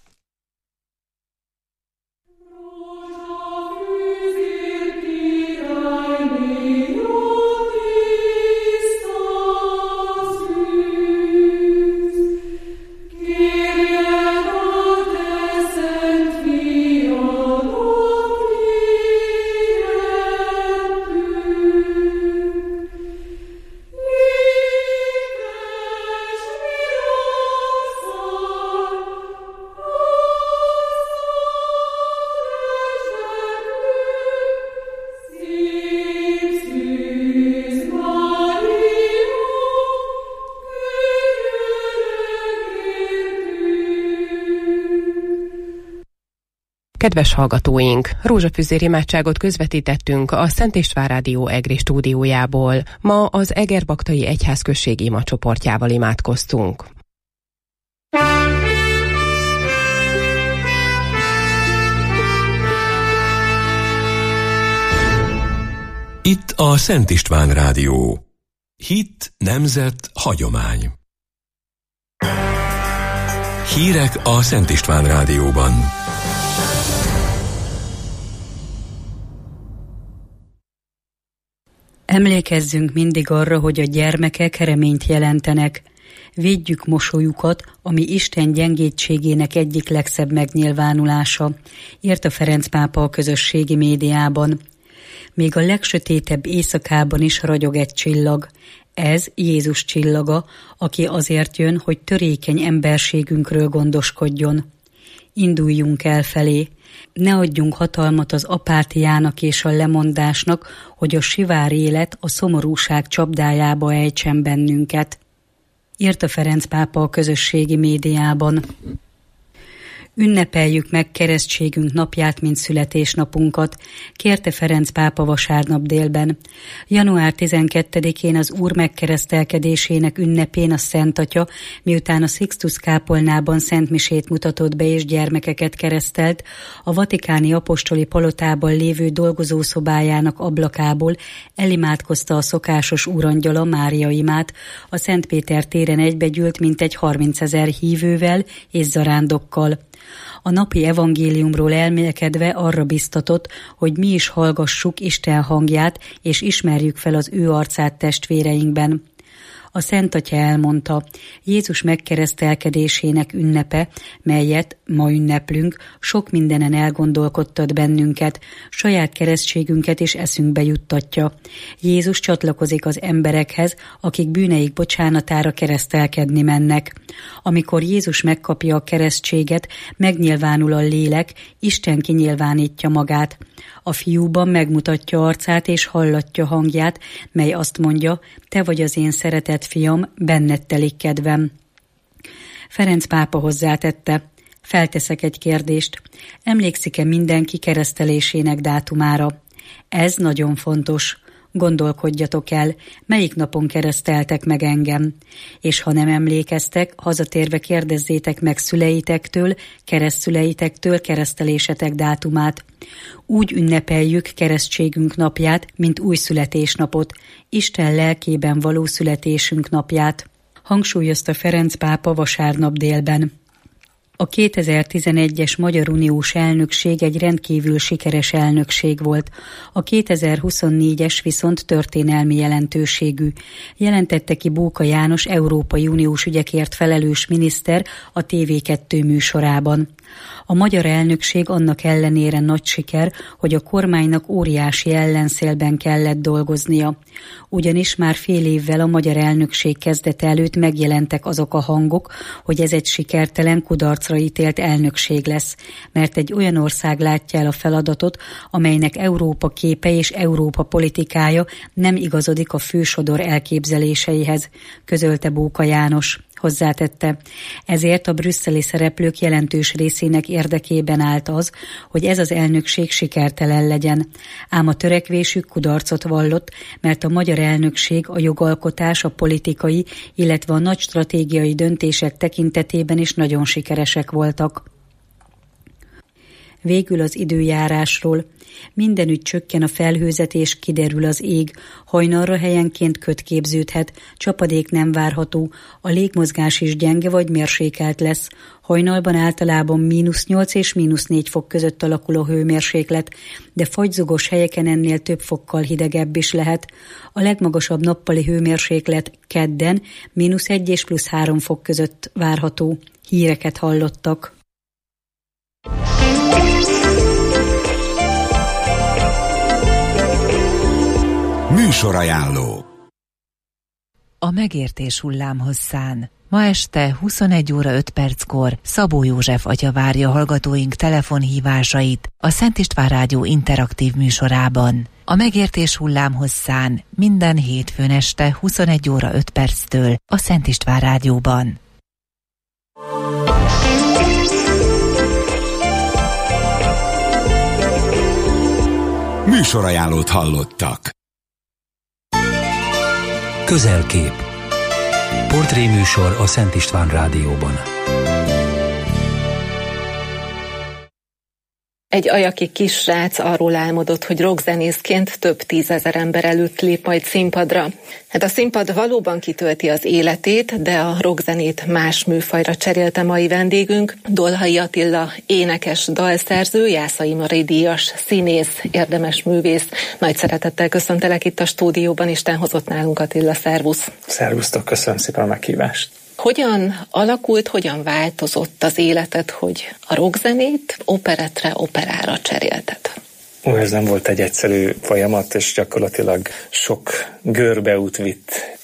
[SPEAKER 2] Kedves hallgatóink, rózsafűzér imádságot közvetítettünk a Szent István Rádió Egri stúdiójából. Ma az Egerbaktai Egyházközség imacsoportjával imádkoztunk.
[SPEAKER 1] Itt a Szent István Rádió. Hit, nemzet, hagyomány. Hírek a Szent István Rádióban.
[SPEAKER 9] Emlékezzünk mindig arra, hogy a gyermekek reményt jelentenek. Védjük mosolyukat, ami Isten gyengétségének egyik legszebb megnyilvánulása, írta Ferenc pápa a közösségi médiában. Még a legsötétebb éjszakában is ragyog egy csillag. Ez Jézus csillaga, aki azért jön, hogy törékeny emberségünkről gondoskodjon. Induljunk el felé. Ne adjunk hatalmat az apátiának és a lemondásnak, hogy a sivár élet a szomorúság csapdájába ejtsen bennünket, írta Ferenc pápa a közösségi médiában. Ünnepeljük meg keresztségünk napját, mint születésnapunkat, kérte Ferenc pápa vasárnap délben. január tizenkettedikén az Úr megkeresztelkedésének ünnepén a Szent Atya, miután a Sixtus kápolnában szentmisét mutatott be és gyermekeket keresztelt, a vatikáni apostoli palotában lévő dolgozószobájának ablakából elimádkozta a szokásos úrangyala, Mária imát, a Szent Péter téren egybegyűlt mintegy harmincezer hívővel és zarándokkal. A napi evangéliumról elmélkedve arra biztatott, hogy mi is hallgassuk Isten hangját, és ismerjük fel az ő arcát testvéreinkben. A Szent Atya elmondta, Jézus megkeresztelkedésének ünnepe, melyet ma ünneplünk, sok mindenen elgondolkodtat bennünket, saját keresztségünket is eszünkbe juttatja. Jézus csatlakozik az emberekhez, akik bűneik bocsánatára keresztelkedni mennek. Amikor Jézus megkapja a keresztséget, megnyilvánul a lélek, Isten kinyilvánítja magát. A fiúban megmutatja arcát és hallatja hangját, mely azt mondja, te vagy az én szeretett fiam, benned telik kedvem. Ferenc pápa hozzátette, felteszek egy kérdést, emlékszik-e mindenki keresztelésének dátumára? Ez nagyon fontos. Gondolkodjatok el, melyik napon kereszteltek meg engem. És ha nem emlékeztek, hazatérve kérdezzétek meg szüleitektől, keresztszüleitektől keresztelésetek dátumát. Úgy ünnepeljük keresztségünk napját, mint új születésnapot, Isten lelkében való születésünk napját, hangsúlyozta Ferenc pápa vasárnap délben. A kétezer-tizenegyes Magyar Uniós elnökség egy rendkívül sikeres elnökség volt. A kétezer-huszonnégyes viszont történelmi jelentőségű, jelentette ki Bóka János Európai Uniós ügyekért felelős miniszter a té vé kettő műsorában. A magyar elnökség annak ellenére nagy siker, hogy a kormánynak óriási ellenszélben kellett dolgoznia. Ugyanis már fél évvel a magyar elnökség kezdete előtt megjelentek azok a hangok, hogy ez egy sikertelen, kudarcra ítélt elnökség lesz, mert egy olyan ország látja el a feladatot, amelynek Európa képe és Európa politikája nem igazodik a fősodor elképzeléseihez, közölte Bóka János. Hozzátette, ezért a brüsszeli szereplők jelentős részének érdekében állt az, hogy ez az elnökség sikertelen legyen. Ám a törekvésük kudarcot vallott, mert a magyar elnökség a jogalkotás, a politikai, illetve a nagy stratégiai döntések tekintetében is nagyon sikeresek voltak. Végül az időjárásról. Mindenütt csökken a felhőzet és kiderül az ég, hajnalra helyenként köd képződhet, csapadék nem várható, a légmozgás is gyenge vagy mérsékelt lesz. Hajnalban általában mínusz nyolc és mínusz négy fok között alakul a hőmérséklet, de fagyzugos helyeken ennél több fokkal hidegebb is lehet. A legmagasabb nappali hőmérséklet kedden mínusz egy és plusz három fok között várható. Híreket hallottak.
[SPEAKER 10] Műsorajánló.
[SPEAKER 11] A megértés hullámhosszán. Ma este huszonegy óra öt perckor Szabó József atya várja hallgatóink telefonhívásait a Szent István Rádió interaktív műsorában. A megértés hullámhosszán minden hétfőn este huszonegy óra öt perctől a Szent István Rádióban.
[SPEAKER 10] Műsorajánlót hallottak.
[SPEAKER 1] Közelkép. Portréműsor a Szent István Rádióban.
[SPEAKER 12] Egy ajaki kisrác arról álmodott, hogy rockzenészként több tízezer ember előtt lép majd színpadra. Hát a színpad valóban kitölti az életét, de a rockzenét más műfajra cserélte mai vendégünk. Dolhai Attila énekes, dalszerző, Jászai Mari díjas, színész, érdemes művész. Nagy szeretettel köszöntelek itt a stúdióban, Isten hozott nálunk, Attila, szervusz!
[SPEAKER 13] Szervusztok, köszönöm szépen a meghívást!
[SPEAKER 12] Hogyan alakult, hogyan változott az életed, hogy a rockzenét operettre, operára cserélted?
[SPEAKER 13] Ó, ez nem volt egy egyszerű folyamat, és gyakorlatilag sok görbeút vitt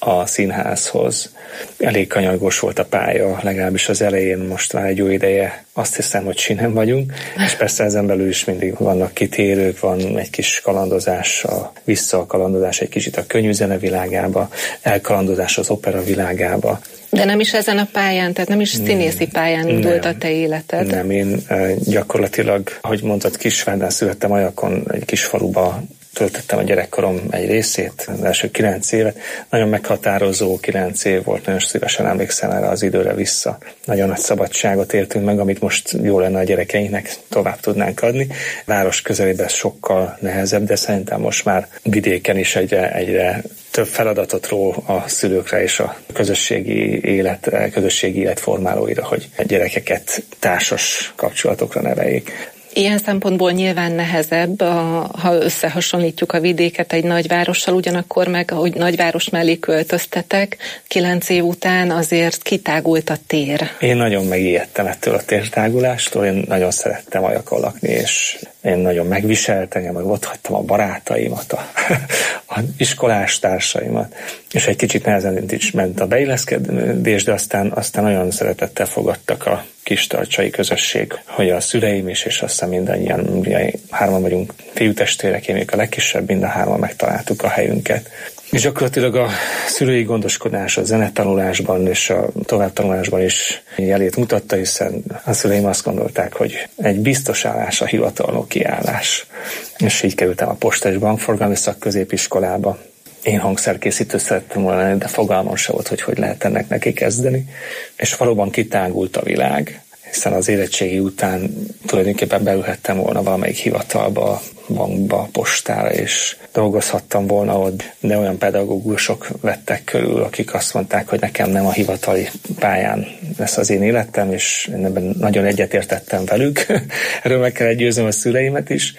[SPEAKER 13] a színházhoz. Elég kanyargós volt a pálya, legalábbis az elején, most már egy jó ideje azt hiszem, hogy sinem vagyunk, és persze ezen belül is mindig vannak kitérők, van egy kis kalandozás, a vissza a kalandozás egy kicsit a könnyű zene világába, elkalandozás az opera világába.
[SPEAKER 12] De nem is ezen a pályán, tehát nem is színészi pályán indult a te életed?
[SPEAKER 13] Nem, én gyakorlatilag, ahogy mondtad, Kisvárdán születtem, Ajakon, egy kis faluba töltöttem a gyerekkorom egy részét, az első kilenc évet. Nagyon meghatározó kilenc év volt, nagyon szívesen emlékszem erre az időre vissza. Nagyon nagy szabadságot éltünk meg, amit most jó lenne a gyerekeinknek tovább tudnánk adni. Város közelében sokkal nehezebb, de szerintem most már vidéken is egyre, egyre több feladatot ró a szülőkre és a közösségi élet, közösségi élet formálóira, hogy a gyerekeket társas kapcsolatokra neveljék.
[SPEAKER 12] Ilyen szempontból nyilván nehezebb, a, ha összehasonlítjuk a vidéket egy nagyvárossal, ugyanakkor meg, ahogy nagyváros mellé költöztetek, kilenc év után azért kitágult a tér.
[SPEAKER 13] Én nagyon megijedtem ettől a tértágulástól, én nagyon szerettem Ajakon lakni, és én nagyon megviseltem, meg ott hagytam a barátaimat, a, a iskolás társaimat, és egy kicsit nehezen is ment a beilleszkedés, de aztán, aztán nagyon szeretettel fogadtak a kistarcsai közösség, hogy a szüleim is, és aztán mindannyian, ugye hárman vagyunk fiútestvérek, én még a legkisebb, mind a hárman megtaláltuk a helyünket. És gyakorlatilag a szülői gondoskodás a zenetanulásban és a továbbtanulásban is jelét mutatta, hiszen a szüleim azt gondolták, hogy egy biztos állás a hivatalnoki állás. És így kerültem a Posta és Bankforgalmi Szakközépiskolába. Én hangszerkészítő szerettem volna lenni, de fogalmam se volt, hogy hogy lehet ennek neki kezdeni. És valóban kitágult a világ, hiszen az érettségi után tulajdonképpen beülhettem volna valamelyik hivatalba, bankba, postára, és dolgozhattam volna ott, de olyan pedagógusok vettek körül, akik azt mondták, hogy nekem nem a hivatali pályán lesz az én életem, és én ebben nagyon egyetértettem velük. Erről meg kell győznöm a szüleimet is,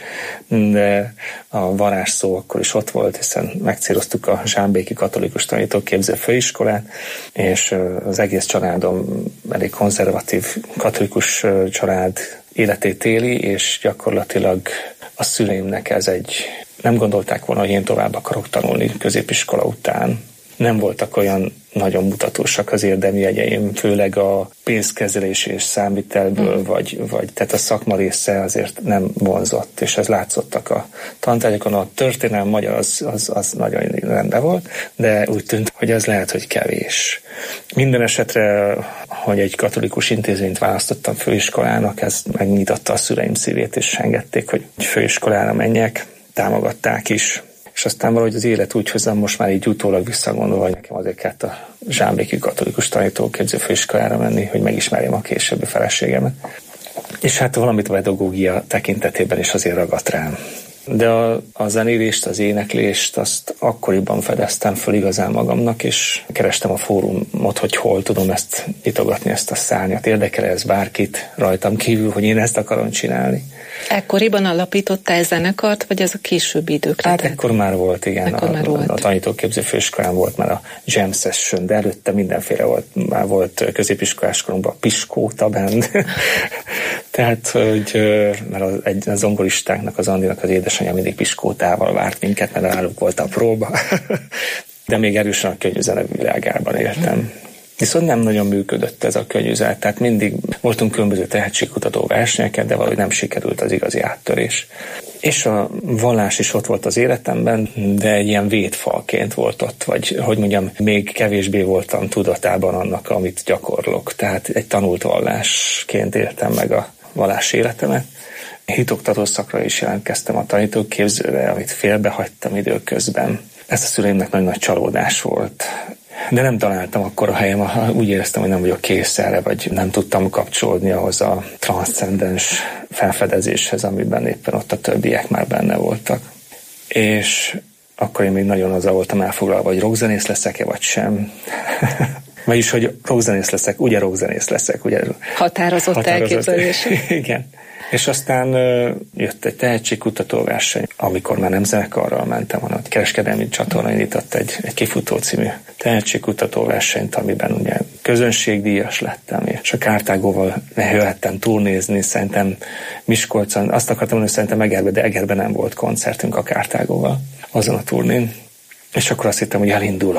[SPEAKER 13] de a varázsszó akkor is ott volt, hiszen megcéloztuk a Zsámbéki Katolikus Tanítóképző Főiskolát, és az egész családom elég konzervatív katolikus család életét éli, és gyakorlatilag a szüleimnek ez egy... Nem gondolták volna, hogy én tovább akarok tanulni középiskola után. Nem voltak olyan nagyon mutatósak az érdemi jegyeim, főleg a pénzkezelés és számvitelből, mm. vagy, vagy tehát a szakma része azért nem vonzott, és ez látszottak a tantárgyakon. A történelem magyar az, az, az nagyon rendben volt, de úgy tűnt, hogy az lehet, hogy kevés. Minden esetre, hogy egy katolikus intézményt választottam főiskolának, ez megnyitotta a szüleim szívét, és engedték, hogy főiskolára menjek, támogatták is. És aztán valahogy az élet úgy hozzám, most már így utólag visszagondolva, hogy nekem azért kellett a Zsámbéki Katolikus Tanítóképző Főiskolára menni, hogy megismerjem a későbbi feleségemet. És hát valamit a pedagógia tekintetében is azért ragadt rám. De a, a zenélést, az éneklést, azt akkoriban fedeztem föl igazán magamnak, és kerestem a fórumot, hogy hol tudom ezt nyitogatni, ezt a szárnyat. Érdekel ez bárkit rajtam kívül, hogy én ezt akarom csinálni.
[SPEAKER 12] Ekkoriban alapítottál zenekart, vagy ez a későbbi időkre?
[SPEAKER 13] Hát ekkor már volt, igen.
[SPEAKER 12] Ekkor
[SPEAKER 13] a,
[SPEAKER 12] már volt.
[SPEAKER 13] A tanítóképző főiskolán volt már a jam session, de előtte mindenféle volt. Már volt középiskolás korunkban a Piskóta band. Tehát, hogy mert az, egy, az zongoristáknak, az Andinak az édesanyja mindig Piskótával várt minket, mert náluk volt a próba. De még erősen a könnyű zene világában éltem. Viszont nem nagyon működött ez a könnyűzet, tehát mindig voltunk különböző tehetségkutató versenyeken, de valahogy nem sikerült az igazi áttörés. És a vallás is ott volt az életemben, de egy ilyen védfalként volt ott, vagy hogy mondjam, még kevésbé voltam tudatában annak, amit gyakorlok. Tehát egy tanult vallásként éltem meg a vallás életemet. Hitoktató szakra is jelentkeztem a tanítóképzőre, amit félbehagytam időközben. Ez a szüleimnek nagy-nagy csalódás volt. De nem találtam akkor a helyem, úgy éreztem, hogy nem vagyok kész erre, vagy nem tudtam kapcsolódni ahhoz a transzcendens felfedezéshez, amiben éppen ott a többiek már benne voltak. És akkor én még nagyon azzal voltam elfoglalva, hogy rockzenész leszek-e, vagy sem. Vagyis, hogy rockzenész leszek, ugye rockzenész leszek, ugye...
[SPEAKER 12] Határozott, Határozott elképzelés.
[SPEAKER 13] Igen. És aztán jött egy tehetségkutató verseny, amikor már nem zenekarral mentem, hanem a kereskedelmi csatorna indított egy, egy Kifutó című tehetségkutató versenyt, amiben ugye közönségdíjas lettem, és a Kártágóval lehettem turnézni, szerintem Miskolcon, azt akartam mondani, hogy szerintem Egerben, de Egerben nem volt koncertünk a Kártágóval azon a turnén. És akkor azt hittem, hogy elindul a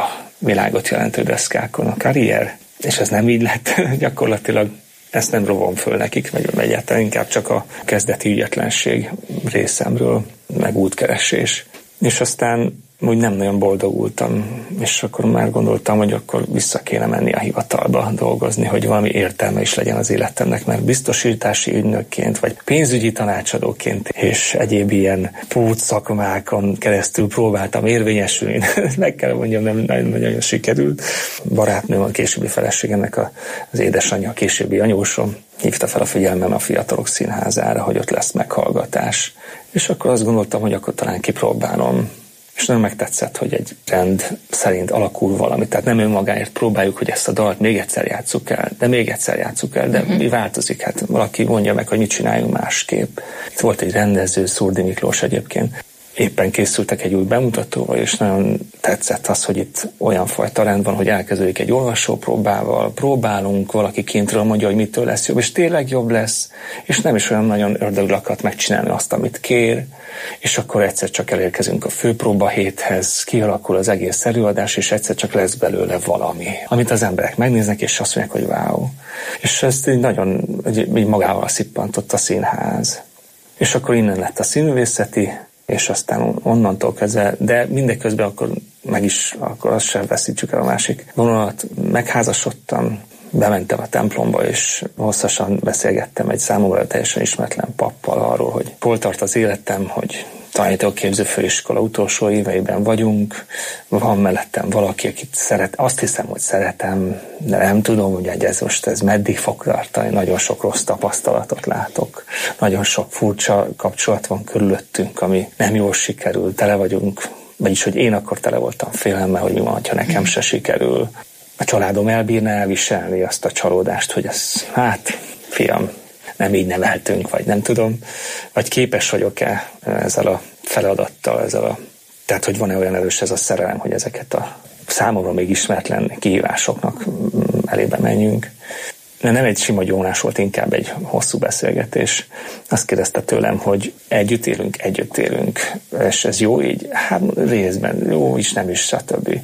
[SPEAKER 13] világot jelentő deszkákon a karrier, és ez nem így lett gyakorlatilag. Ezt nem rovom föl nekik, vagy egyáltalán inkább csak a kezdeti ügyetlenség részemről, meg útkeresés. És aztán úgy nem nagyon boldogultam, és akkor már gondoltam, hogy akkor vissza kéne menni a hivatalba dolgozni, hogy valami értelme is legyen az életemnek, mert biztosítási ügynökként, vagy pénzügyi tanácsadóként, és egyéb ilyen pótszakmákon keresztül próbáltam érvényesülni. Meg kell mondjam, nem nagyon sikerült. Barátnőm, a későbbi feleségemnek az édesanyja, a későbbi anyósom hívta fel a figyelmem a Fiatalok Színházára, hogy ott lesz meghallgatás. És akkor azt gondoltam, hogy akkor talán kipróbálom. És nagyon megtetszett, hogy egy rend szerint alakul valami. Tehát nem önmagáért próbáljuk, hogy ezt a dalt még egyszer játsszuk el, de még egyszer játsszuk el, de uh-huh. mi változik? Hát valaki mondja meg, hogy mit csináljunk másképp. Itt volt egy rendező, Szurdi Miklós egyébként. Éppen készültek egy új bemutatóval, és nagyon tetszett az, hogy itt olyan fajta rend van, hogy elkezdődik egy olvasópróbával, próbálunk, valaki kintről mondja, hogy mitől lesz jobb, és tényleg jobb lesz, és nem is olyan nagyon ördöglakat megcsinálni azt, amit kér, és akkor egyszer csak elérkezünk a főpróba héthez, kialakul az egész előadás, és egyszer csak lesz belőle valami, amit az emberek megnéznek, és azt mondják, hogy wow. És ezt így nagyon így magával szippantott a színház. És akkor innen lett a színművészeti, és aztán onnantól kezdve, de mindeközben akkor meg is, akkor azt sem veszítsük el a másik vonalat. Megházasodtam, bementem a templomba, és hosszasan beszélgettem egy számomra teljesen ismeretlen pappal arról, hogy hol tart az életem, hogy tanítóképző főiskola utolsó éveiben vagyunk, van mellettem valaki, akit szeret, azt hiszem, hogy szeretem, de nem tudom, hogy ez most ez meddig fog tartani, nagyon sok rossz tapasztalatot látok, nagyon sok furcsa kapcsolat van körülöttünk, ami nem jól sikerül, tele vagyunk, vagyis, hogy én akkor tele voltam félelemmel, hogy mi van, ha nekem se sikerül. A családom elbírná elviselni azt a csalódást, hogy ez, hát, fiam, nem így neveltünk, vagy nem tudom, vagy képes vagyok-e ezzel a feladattal, ezzel a... Tehát, hogy van-e olyan erős ez a szerelem, hogy ezeket a számomra még ismeretlen kihívásoknak elébe menjünk. De nem egy sima gyónás volt, inkább egy hosszú beszélgetés. Azt kérdezte tőlem, hogy együtt élünk, együtt élünk, és ez jó így? Hát részben jó is, nem is, stb.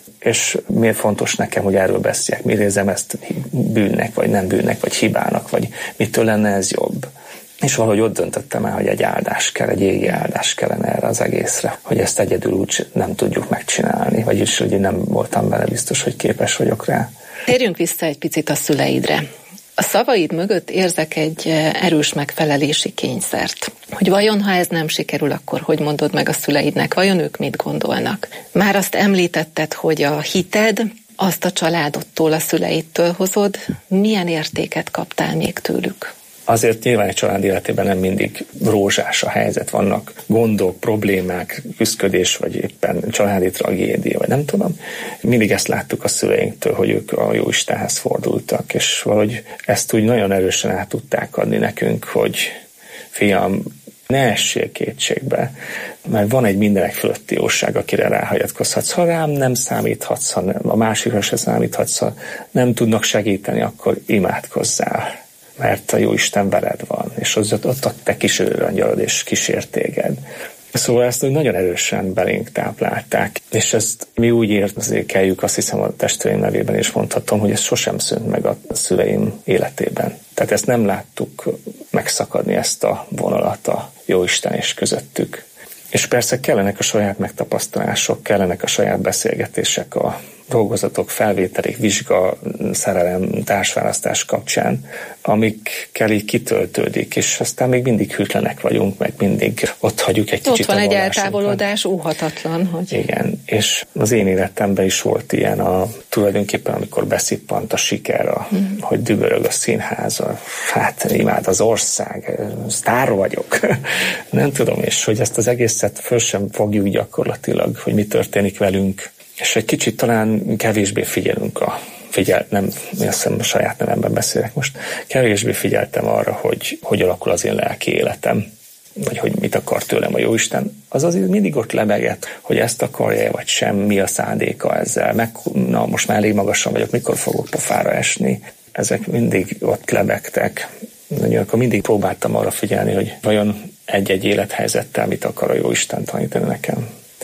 [SPEAKER 13] És miért fontos nekem, hogy erről beszéljek? Miért érzem ezt bűnnek, vagy nem bűnnek, vagy hibának, vagy mitől lenne ez jobb? És valahogy ott döntöttem el, hogy egy áldás kell, egy égi áldás kellene erre az egészre, hogy ezt egyedül úgy nem tudjuk megcsinálni, vagyis hogy nem voltam bele biztos, hogy képes vagyok rá.
[SPEAKER 12] Térjünk vissza egy picit a szüleidre. A szavaid mögött érzek egy erős megfelelési kényszert. Hogy vajon, ha ez nem sikerül, akkor hogy mondod meg a szüleidnek? Vajon ők mit gondolnak? Már azt említetted, hogy a hited azt a családodtól, a szüleidtől hozod. Milyen értéket kaptál még tőlük?
[SPEAKER 13] Azért nyilván egy család életében nem mindig rózsás a helyzet, vannak gondok, problémák, küszködés, vagy éppen családi tragédia, vagy nem tudom. Mindig ezt láttuk a szüleinktől, hogy ők a Jóistenhez fordultak, és valahogy ezt úgy nagyon erősen át tudták adni nekünk, hogy fiam, ne essél kétségbe, mert van egy mindenek fölötti jóság, akire ráhagyatkozhatsz. Ha rám nem számíthatsz, ha nem, a másikra se számíthatsz, ha nem tudnak segíteni, akkor imádkozzál, mert a Jóisten veled van, és az ott a te kísérőangyalod, és kísér téged. Szóval ezt nagyon erősen belénk táplálták, és ezt mi úgy érzékeljük, azt hiszem a testvéreim nevében is mondhatom, hogy ez sosem szűnt meg a szüleim életében. Tehát ezt nem láttuk megszakadni, ezt a vonalat a Jóisten és közöttük. És persze kellenek a saját megtapasztalások, kellenek a saját beszélgetések, a dolgozatok, felvételik, vizsga, szerelem, társválasztás kapcsán, amikkel így kitöltődik, és aztán még mindig hűtlenek vagyunk, meg mindig ott hagyjuk egy kicsit a
[SPEAKER 12] Ott van egy eltávolodás, óhatatlan. Hogy...
[SPEAKER 13] Igen, és az én életemben is volt ilyen, a, tulajdonképpen amikor beszippant a siker, a, mm. hogy dübörög a színház, a, hát imád az ország, sztár vagyok, nem tudom, és hogy ezt az egészet föl sem fogjuk gyakorlatilag, hogy mi történik velünk, és egy kicsit talán kevésbé figyelünk a figyel, nem, én azt hiszem a saját nevemben beszélek most, kevésbé figyeltem arra, hogy hogy alakul az én lelki életem, vagy hogy mit akar tőlem a Jóisten, az azért mindig ott lebegett, hogy ezt akarja, vagy sem, mi a szándéka ezzel, meg, na most már elég magasan vagyok, mikor fogok pofára esni. Ezek mindig ott lebegtek. Akkor mindig próbáltam arra figyelni, hogy vajon egy-egy élethelyzettel mit akar a Jóisten tanítani nekem.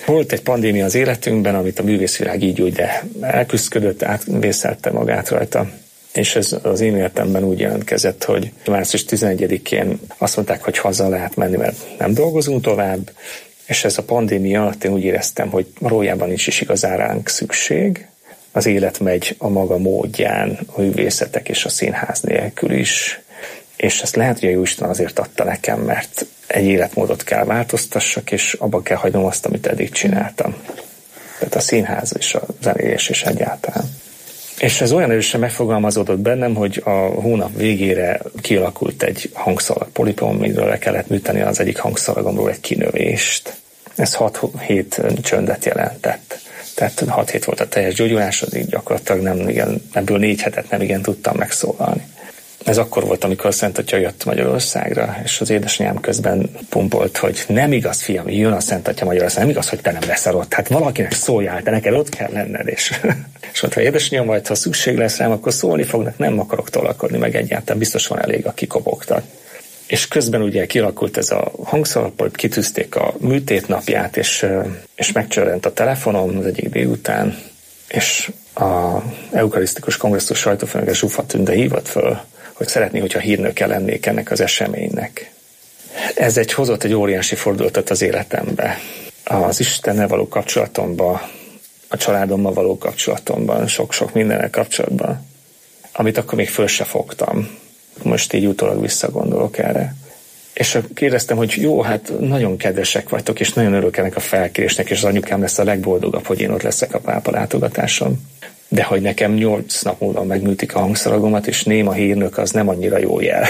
[SPEAKER 13] Volt egy pandémia az életünkben, amit a művészvilág így úgy de elküszködött, átvészelte magát rajta. És ez az én életemben úgy jelentkezett, hogy március tizenegyedikén azt mondták, hogy haza lehet menni, mert nem dolgozunk tovább, és ez a pandémia alatt én úgy éreztem, hogy valójában nincs is igazán ránk szükség. Az élet megy a maga módján, a művészetek és a színház nélkül is. És ezt lehet, hogy a Jóisten azért adta nekem, mert egy életmódot kell változtassak, és abba kell hagynom azt, amit eddig csináltam. Tehát a színház és a zenélés is egyáltalán. És ez olyan erősen megfogalmazódott bennem, hogy a hónap végére kialakult egy hangszalag polipom, amiről le kellett műteni az egyik hangszalagomról egy kinövést. Ez hat hét csöndet jelentett. Tehát hat hét volt a teljes gyógyulás, addig gyakorlatilag nem igen, ebből négy hetet nem igen tudtam megszólalni. Ez akkor volt, amikor a Szent Atya jött Magyarországra, és az édesanyám közben pumpolt, hogy nem igaz, fiam, jön a Szent Atya Magyarországra, nem igaz, hogy te nem leszel ott. Hát valakinek szóljál, te neked ott kell lenned. És, és ott, ha édesanyám majd, ha szükség lesz rám, akkor szólni fognak, nem akarok tolakodni, meg egyáltalán biztos van elég, aki kobogtat. És közben ugye kialakult ez a hangszalagpolip, kitűzték a műtét napját, és, és megcsörrent a telefonom az egyik délután, és a eukarisztikus kongresszus sajtófőnöke Zsufa Tünde hívott föl, hogy szeretné, hogyha hírnöke lennék ennek az eseménynek. Ez egy hozott egy óriási fordulatot az életembe. Az Istennel való kapcsolatomban, a családommal való kapcsolatomban, sok-sok mindennel kapcsolatban, amit akkor még föl se fogtam. Most így utólag visszagondolok erre. És kérdeztem, hogy jó, hát nagyon kedvesek vagytok, és nagyon örülök ennek a felkérésnek, és az anyukám lesz a legboldogabb, hogy én ott leszek a pápa látogatáson. De hogy nekem nyolc nap múlva megműtik a hangszalagomat, és néma hírnök, az nem annyira jó jel.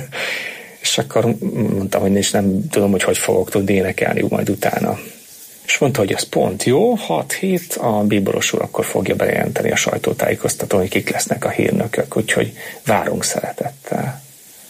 [SPEAKER 13] És akkor mondtam, hogy nincs, nem tudom, hogy hogy fogok tudni énekelni majd utána. És mondta, hogy ez pont jó, hat hét a bíboros úr akkor fogja bejelenteni a sajtótájékoztatón, hogy kik lesznek a hírnökök, úgyhogy várunk szeretettel.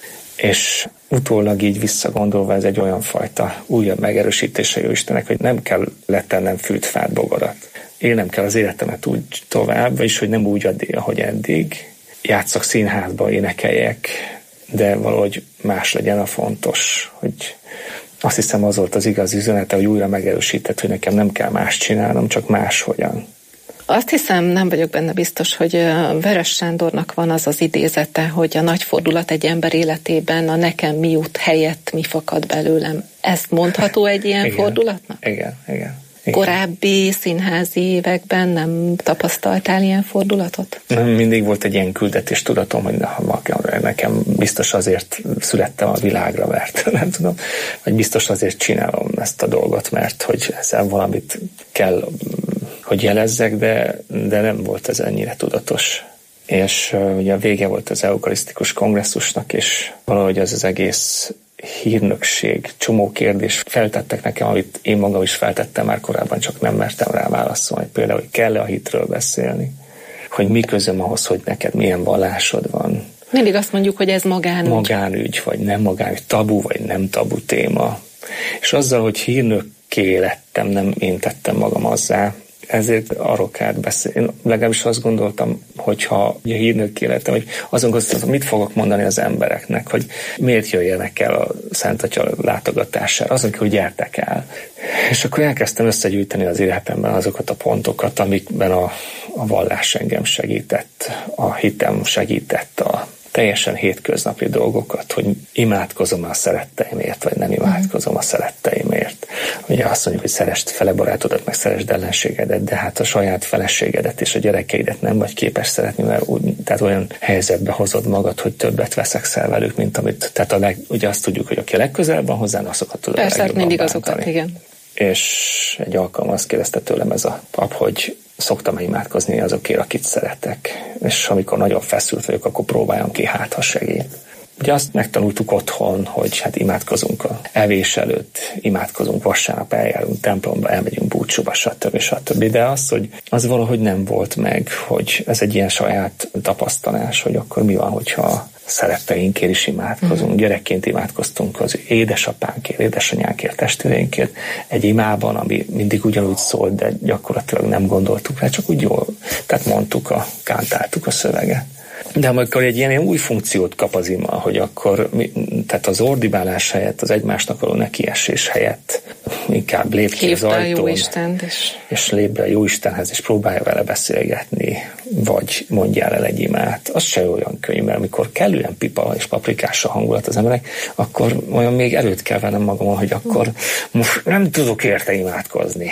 [SPEAKER 13] És utólag így visszagondolva ez egy olyan fajta újabb megerősítése jó Istennek, hogy nem kell letennem fűt, fát, bogarat. Élnem kell az életemet úgy tovább, vagyis hogy nem úgy addig, ahogy eddig. Játsszak színházba, énekeljek, de valahogy más legyen a fontos, hogy azt hiszem az volt az igaz üzenete, hogy újra megerősített, hogy nekem nem kell más csinálnom, csak máshogyan.
[SPEAKER 12] Azt hiszem, nem vagyok benne biztos, hogy Veres Sándornak van az az idézete, hogy a nagy fordulat egy ember életében a nekem mi jut helyett mi fakad belőlem. Ezt mondható egy ilyen
[SPEAKER 13] igen,
[SPEAKER 12] fordulatnak?
[SPEAKER 13] Igen, igen. Igen.
[SPEAKER 12] Korábbi színházi években nem tapasztaltál ilyen fordulatot?
[SPEAKER 13] Nem, mindig volt egy ilyen küldetés tudatom, hogy nekem biztos azért születtem a világra, mert nem tudom, vagy biztos azért csinálom ezt a dolgot, mert hogy ezzel valamit kell, hogy jelezzek, de, de nem volt ez ennyire tudatos. És uh, ugye a vége volt az eukarisztikus kongresszusnak, és valahogy az az egész hírnökség, csomó kérdést feltettek nekem, amit én magam is feltettem már korábban, csak nem mertem rá válaszolni. Például, hogy kell-e a hitről beszélni, hogy mi közöm ahhoz, hogy neked milyen vallásod van.
[SPEAKER 12] Mindig azt mondjuk, hogy ez magánügy.
[SPEAKER 13] Magánügy, vagy nem magánügy, tabu, vagy nem tabu téma. És azzal, hogy hírnökké lettem, nem én tettem magam azzá, ezért arról kellett beszélni. Én legalábbis azt gondoltam, hogyha hírnökké lettem, hogy azon gondoltam, mit fogok mondani az embereknek, hogy miért jöjjenek el a Szent Atya látogatására, azon, hogy gyertek el. És akkor elkezdtem összegyűjteni az életemben azokat a pontokat, amikben a, a vallás engem segített, a hitem segített, a teljesen hétköznapi dolgokat, hogy imádkozom a szeretteimért, vagy nem imádkozom a szeretteimért. Ugye azt mondjuk, hogy szeresd fele barátodat, meg szeresd ellenségedet, de hát a saját feleségedet és a gyerekeidet nem vagy képes szeretni, mert úgy, tehát olyan helyzetbe hozod magad, hogy többet veszekszel velük, mint amit, tehát a leg, ugye azt tudjuk, hogy aki a legközelebb van hozzá, azokat tudod
[SPEAKER 12] legjobban bántani. Persze, mindig azokat, igen.
[SPEAKER 13] És egy alkalom azt kérdezte tőlem ez a pap, hogy szoktam imádkozni azokért, akit szeretek. És amikor nagyon feszült vagyok, akkor próbáljam ki, hát ha segít. Ugye azt megtanultuk otthon, hogy hát imádkozunk a evés előtt, imádkozunk vasárnap, eljárunk templomba, elmegyünk búcsúba, stb. stb. De az, hogy az valahogy nem volt meg, hogy ez egy ilyen saját tapasztalás, hogy akkor mi van, hogyha szeretteinkért is imádkozunk. Mm. Gyerekként imádkoztunk az édesapánkért, édesanyánkért, testvéreinkért egy imában, ami mindig ugyanúgy szólt, de gyakorlatilag nem gondoltuk rá, csak úgy jól, tehát mondtuk, a, kántáltuk a szöveget. De amikor egy ilyen új funkciót kap az ima, hogy akkor, tehát az ordibálás helyett, az egymásnak való nekiesés helyett inkább lép ki az ajtón, és... és lép be a Jóistenhez, és próbálja vele beszélgetni, vagy mondjál el egy imát. Az se olyan könnyű, mert amikor kellően pipa és paprikás a hangulat az emberek, akkor olyan még előtt kell vennem magamon, hogy akkor most nem tudok érte imádkozni.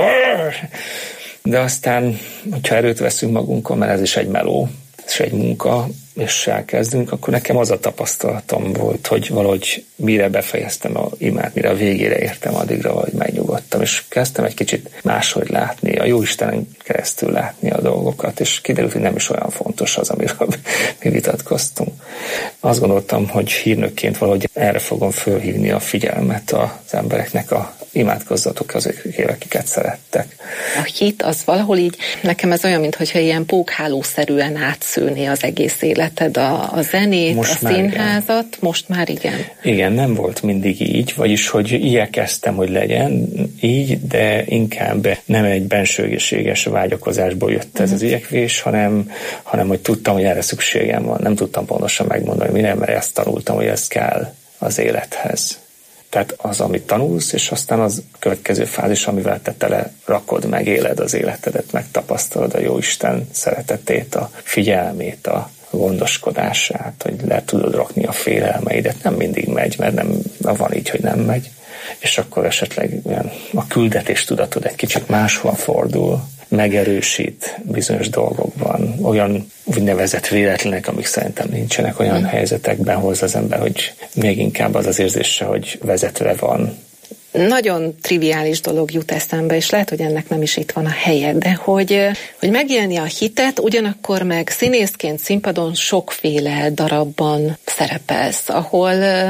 [SPEAKER 13] De aztán, hogyha erőt veszünk magunkon, mert ez is egy meló, ez is egy munka, és elkezdünk, akkor nekem az a tapasztalatom volt, hogy valahogy mire befejeztem a imát, mire a végére értem, addigra valahogy megnyugodtam, és kezdtem egy kicsit máshogy látni, a Jóistenen keresztül látni a dolgokat, és kiderült, hogy nem is olyan fontos az, amiről mi vitatkoztunk. Azt gondoltam, hogy hírnökként valahogy erre fogom fölhívni a figyelmet az embereknek, a imádkozzatok azokért, akiket szerettek.
[SPEAKER 12] A hit az valahol így, nekem ez olyan, mintha ilyen pókhálószerűen átszőné az egész életed, a, a zenét, most a színházat, igen. Most már igen.
[SPEAKER 13] Igen, nem volt mindig így, vagyis, hogy igyekeztem, hogy legyen így, de inkább nem egy bensőséges vágyakozásból jött ez az igyekvés, hanem, hanem hogy tudtam, hogy erre szükségem van. Nem tudtam pontosan megmondani, mire, mert ezt tanultam, hogy ez kell az élethez. Tehát az, amit tanulsz, és aztán az következő fázis, amivel te tele rakod, megéled az életedet, megtapasztalod a Jóisten szeretetét, a figyelmét, a gondoskodását, hogy le tudod rakni a félelmeidet. Nem mindig megy, mert nem, van így, hogy nem megy. És akkor esetleg olyan, a küldetés tudatod egy kicsit máshol fordul, megerősít bizonyos dolgokban, olyan úgynevezett véletlenek, amik szerintem nincsenek, olyan hmm. helyzetekben hoz az ember, hogy még inkább az az érzése, hogy vezetve van.
[SPEAKER 12] Nagyon triviális dolog jut eszembe, és lehet, hogy ennek nem is itt van a helye, de hogy, hogy megélni a hitet, ugyanakkor meg színészként színpadon sokféle darabban szerepelsz, ahol,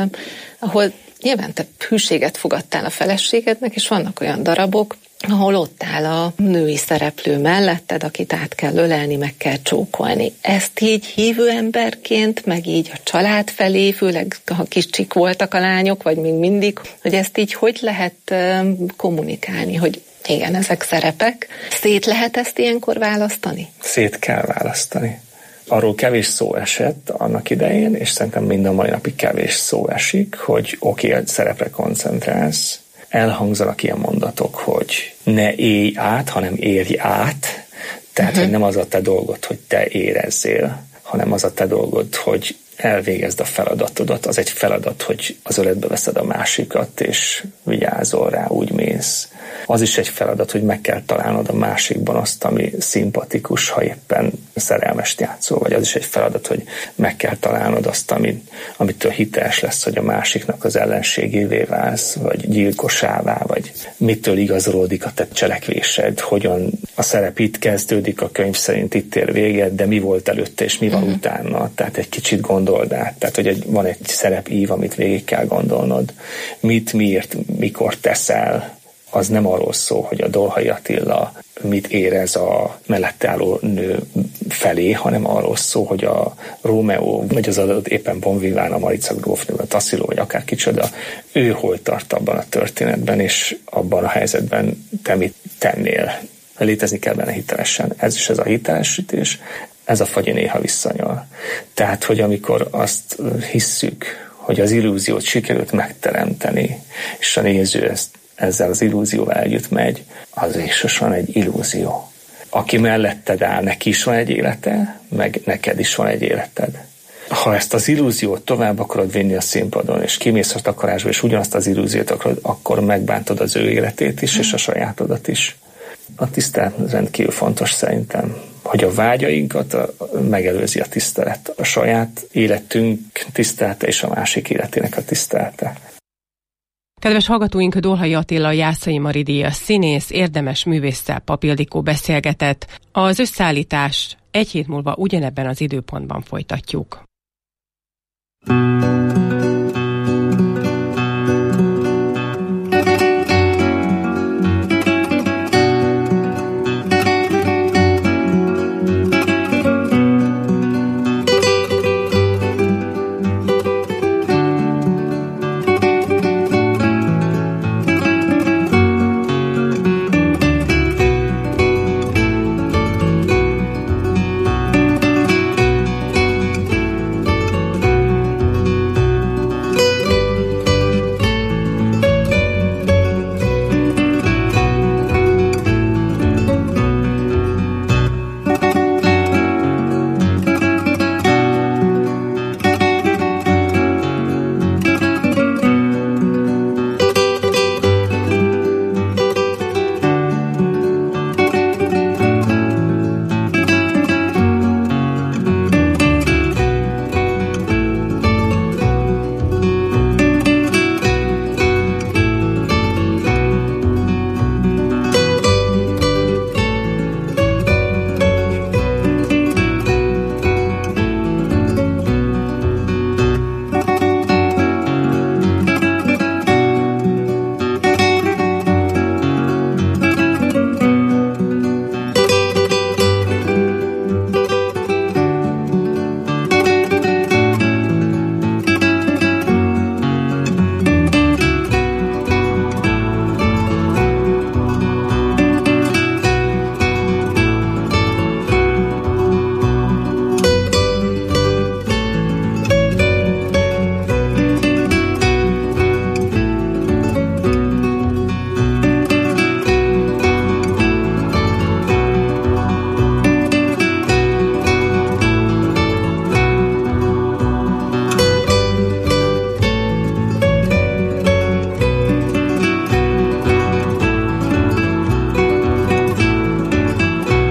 [SPEAKER 12] ahol nyilván te hűséget fogadtál a feleségednek, és vannak olyan darabok, ahol ott áll a női szereplő melletted, akit át kell ölelni, meg kell csókolni. Ezt így hívő emberként, meg így a család felé, főleg ha kicsik voltak a lányok, vagy még mindig, hogy ezt így hogy lehet kommunikálni, hogy igen, ezek szerepek. Szét lehet ezt ilyenkor választani?
[SPEAKER 13] Szét kell választani. Arról kevés szó esett annak idején, és szerintem mind a mai napig kevés szó esik, hogy oké, okay, szerepre koncentrálsz, elhangzanak ilyen mondatok, hogy ne élj át, hanem érj át. Tehát, uh-huh. hogy nem az a te dolgod, hogy te érezzél, hanem az a te dolgod, hogy elvégezd a feladatodat. Az egy feladat, hogy az öletbe veszed a másikat, és vigyázol rá, úgy mész. Az is egy feladat, hogy meg kell találnod a másikban azt, ami szimpatikus, ha éppen szerelmest játszol, vagy az is egy feladat, hogy meg kell találnod azt, ami, amitől hiteles lesz, hogy a másiknak az ellenségévé válsz, vagy gyilkosává, vagy mitől igazolódik a te cselekvésed, hogyan a szerep itt kezdődik, a könyv szerint itt ér véget, de mi volt előtte, és mi van uh-huh. utána. Tehát egy kicsit gondold át. Tehát, hogy egy, van egy szerepív, amit végig kell gondolnod. Mit, miért, mikor teszel, az nem arról szól, hogy a Dolhai Attila mit érez a mellette álló nő felé, hanem arról szól, hogy a Rómeó, vagy az adott éppen Bon Vivant, a Marica grófnő, a Tassilo, vagy akár kicsoda, ő hol tart abban a történetben, és abban a helyzetben te mit tennél. Létezni kell benne hitelesen. Ez is ez a hitelesítés, ez a fagyi néha visszanyal. Tehát, hogy amikor azt hisszük, hogy az illúziót sikerült megteremteni, és a néző ezt ezzel az illúzióval együtt megy, az végsősorban egy illúzió. Aki melletted áll, neki is van egy élete, meg neked is van egy életed. Ha ezt az illúziót tovább akarod vinni a színpadon, és kimész a takarásba, és ugyanazt az illúziót akarod, akkor megbántod az ő életét is, és a sajátodat is. A tisztelet rendkívül fontos szerintem, hogy a vágyainkat a, megelőzi a tisztelet. A saját életünk tisztelete és a másik életének a tisztelete.
[SPEAKER 2] Kedves hallgatóink, Dolhai Attila Jászai Mari díjas színész, érdemes művésszel Pap Ildikó beszélgetett. Az összeállítást egy hét múlva ugyanebben az időpontban folytatjuk.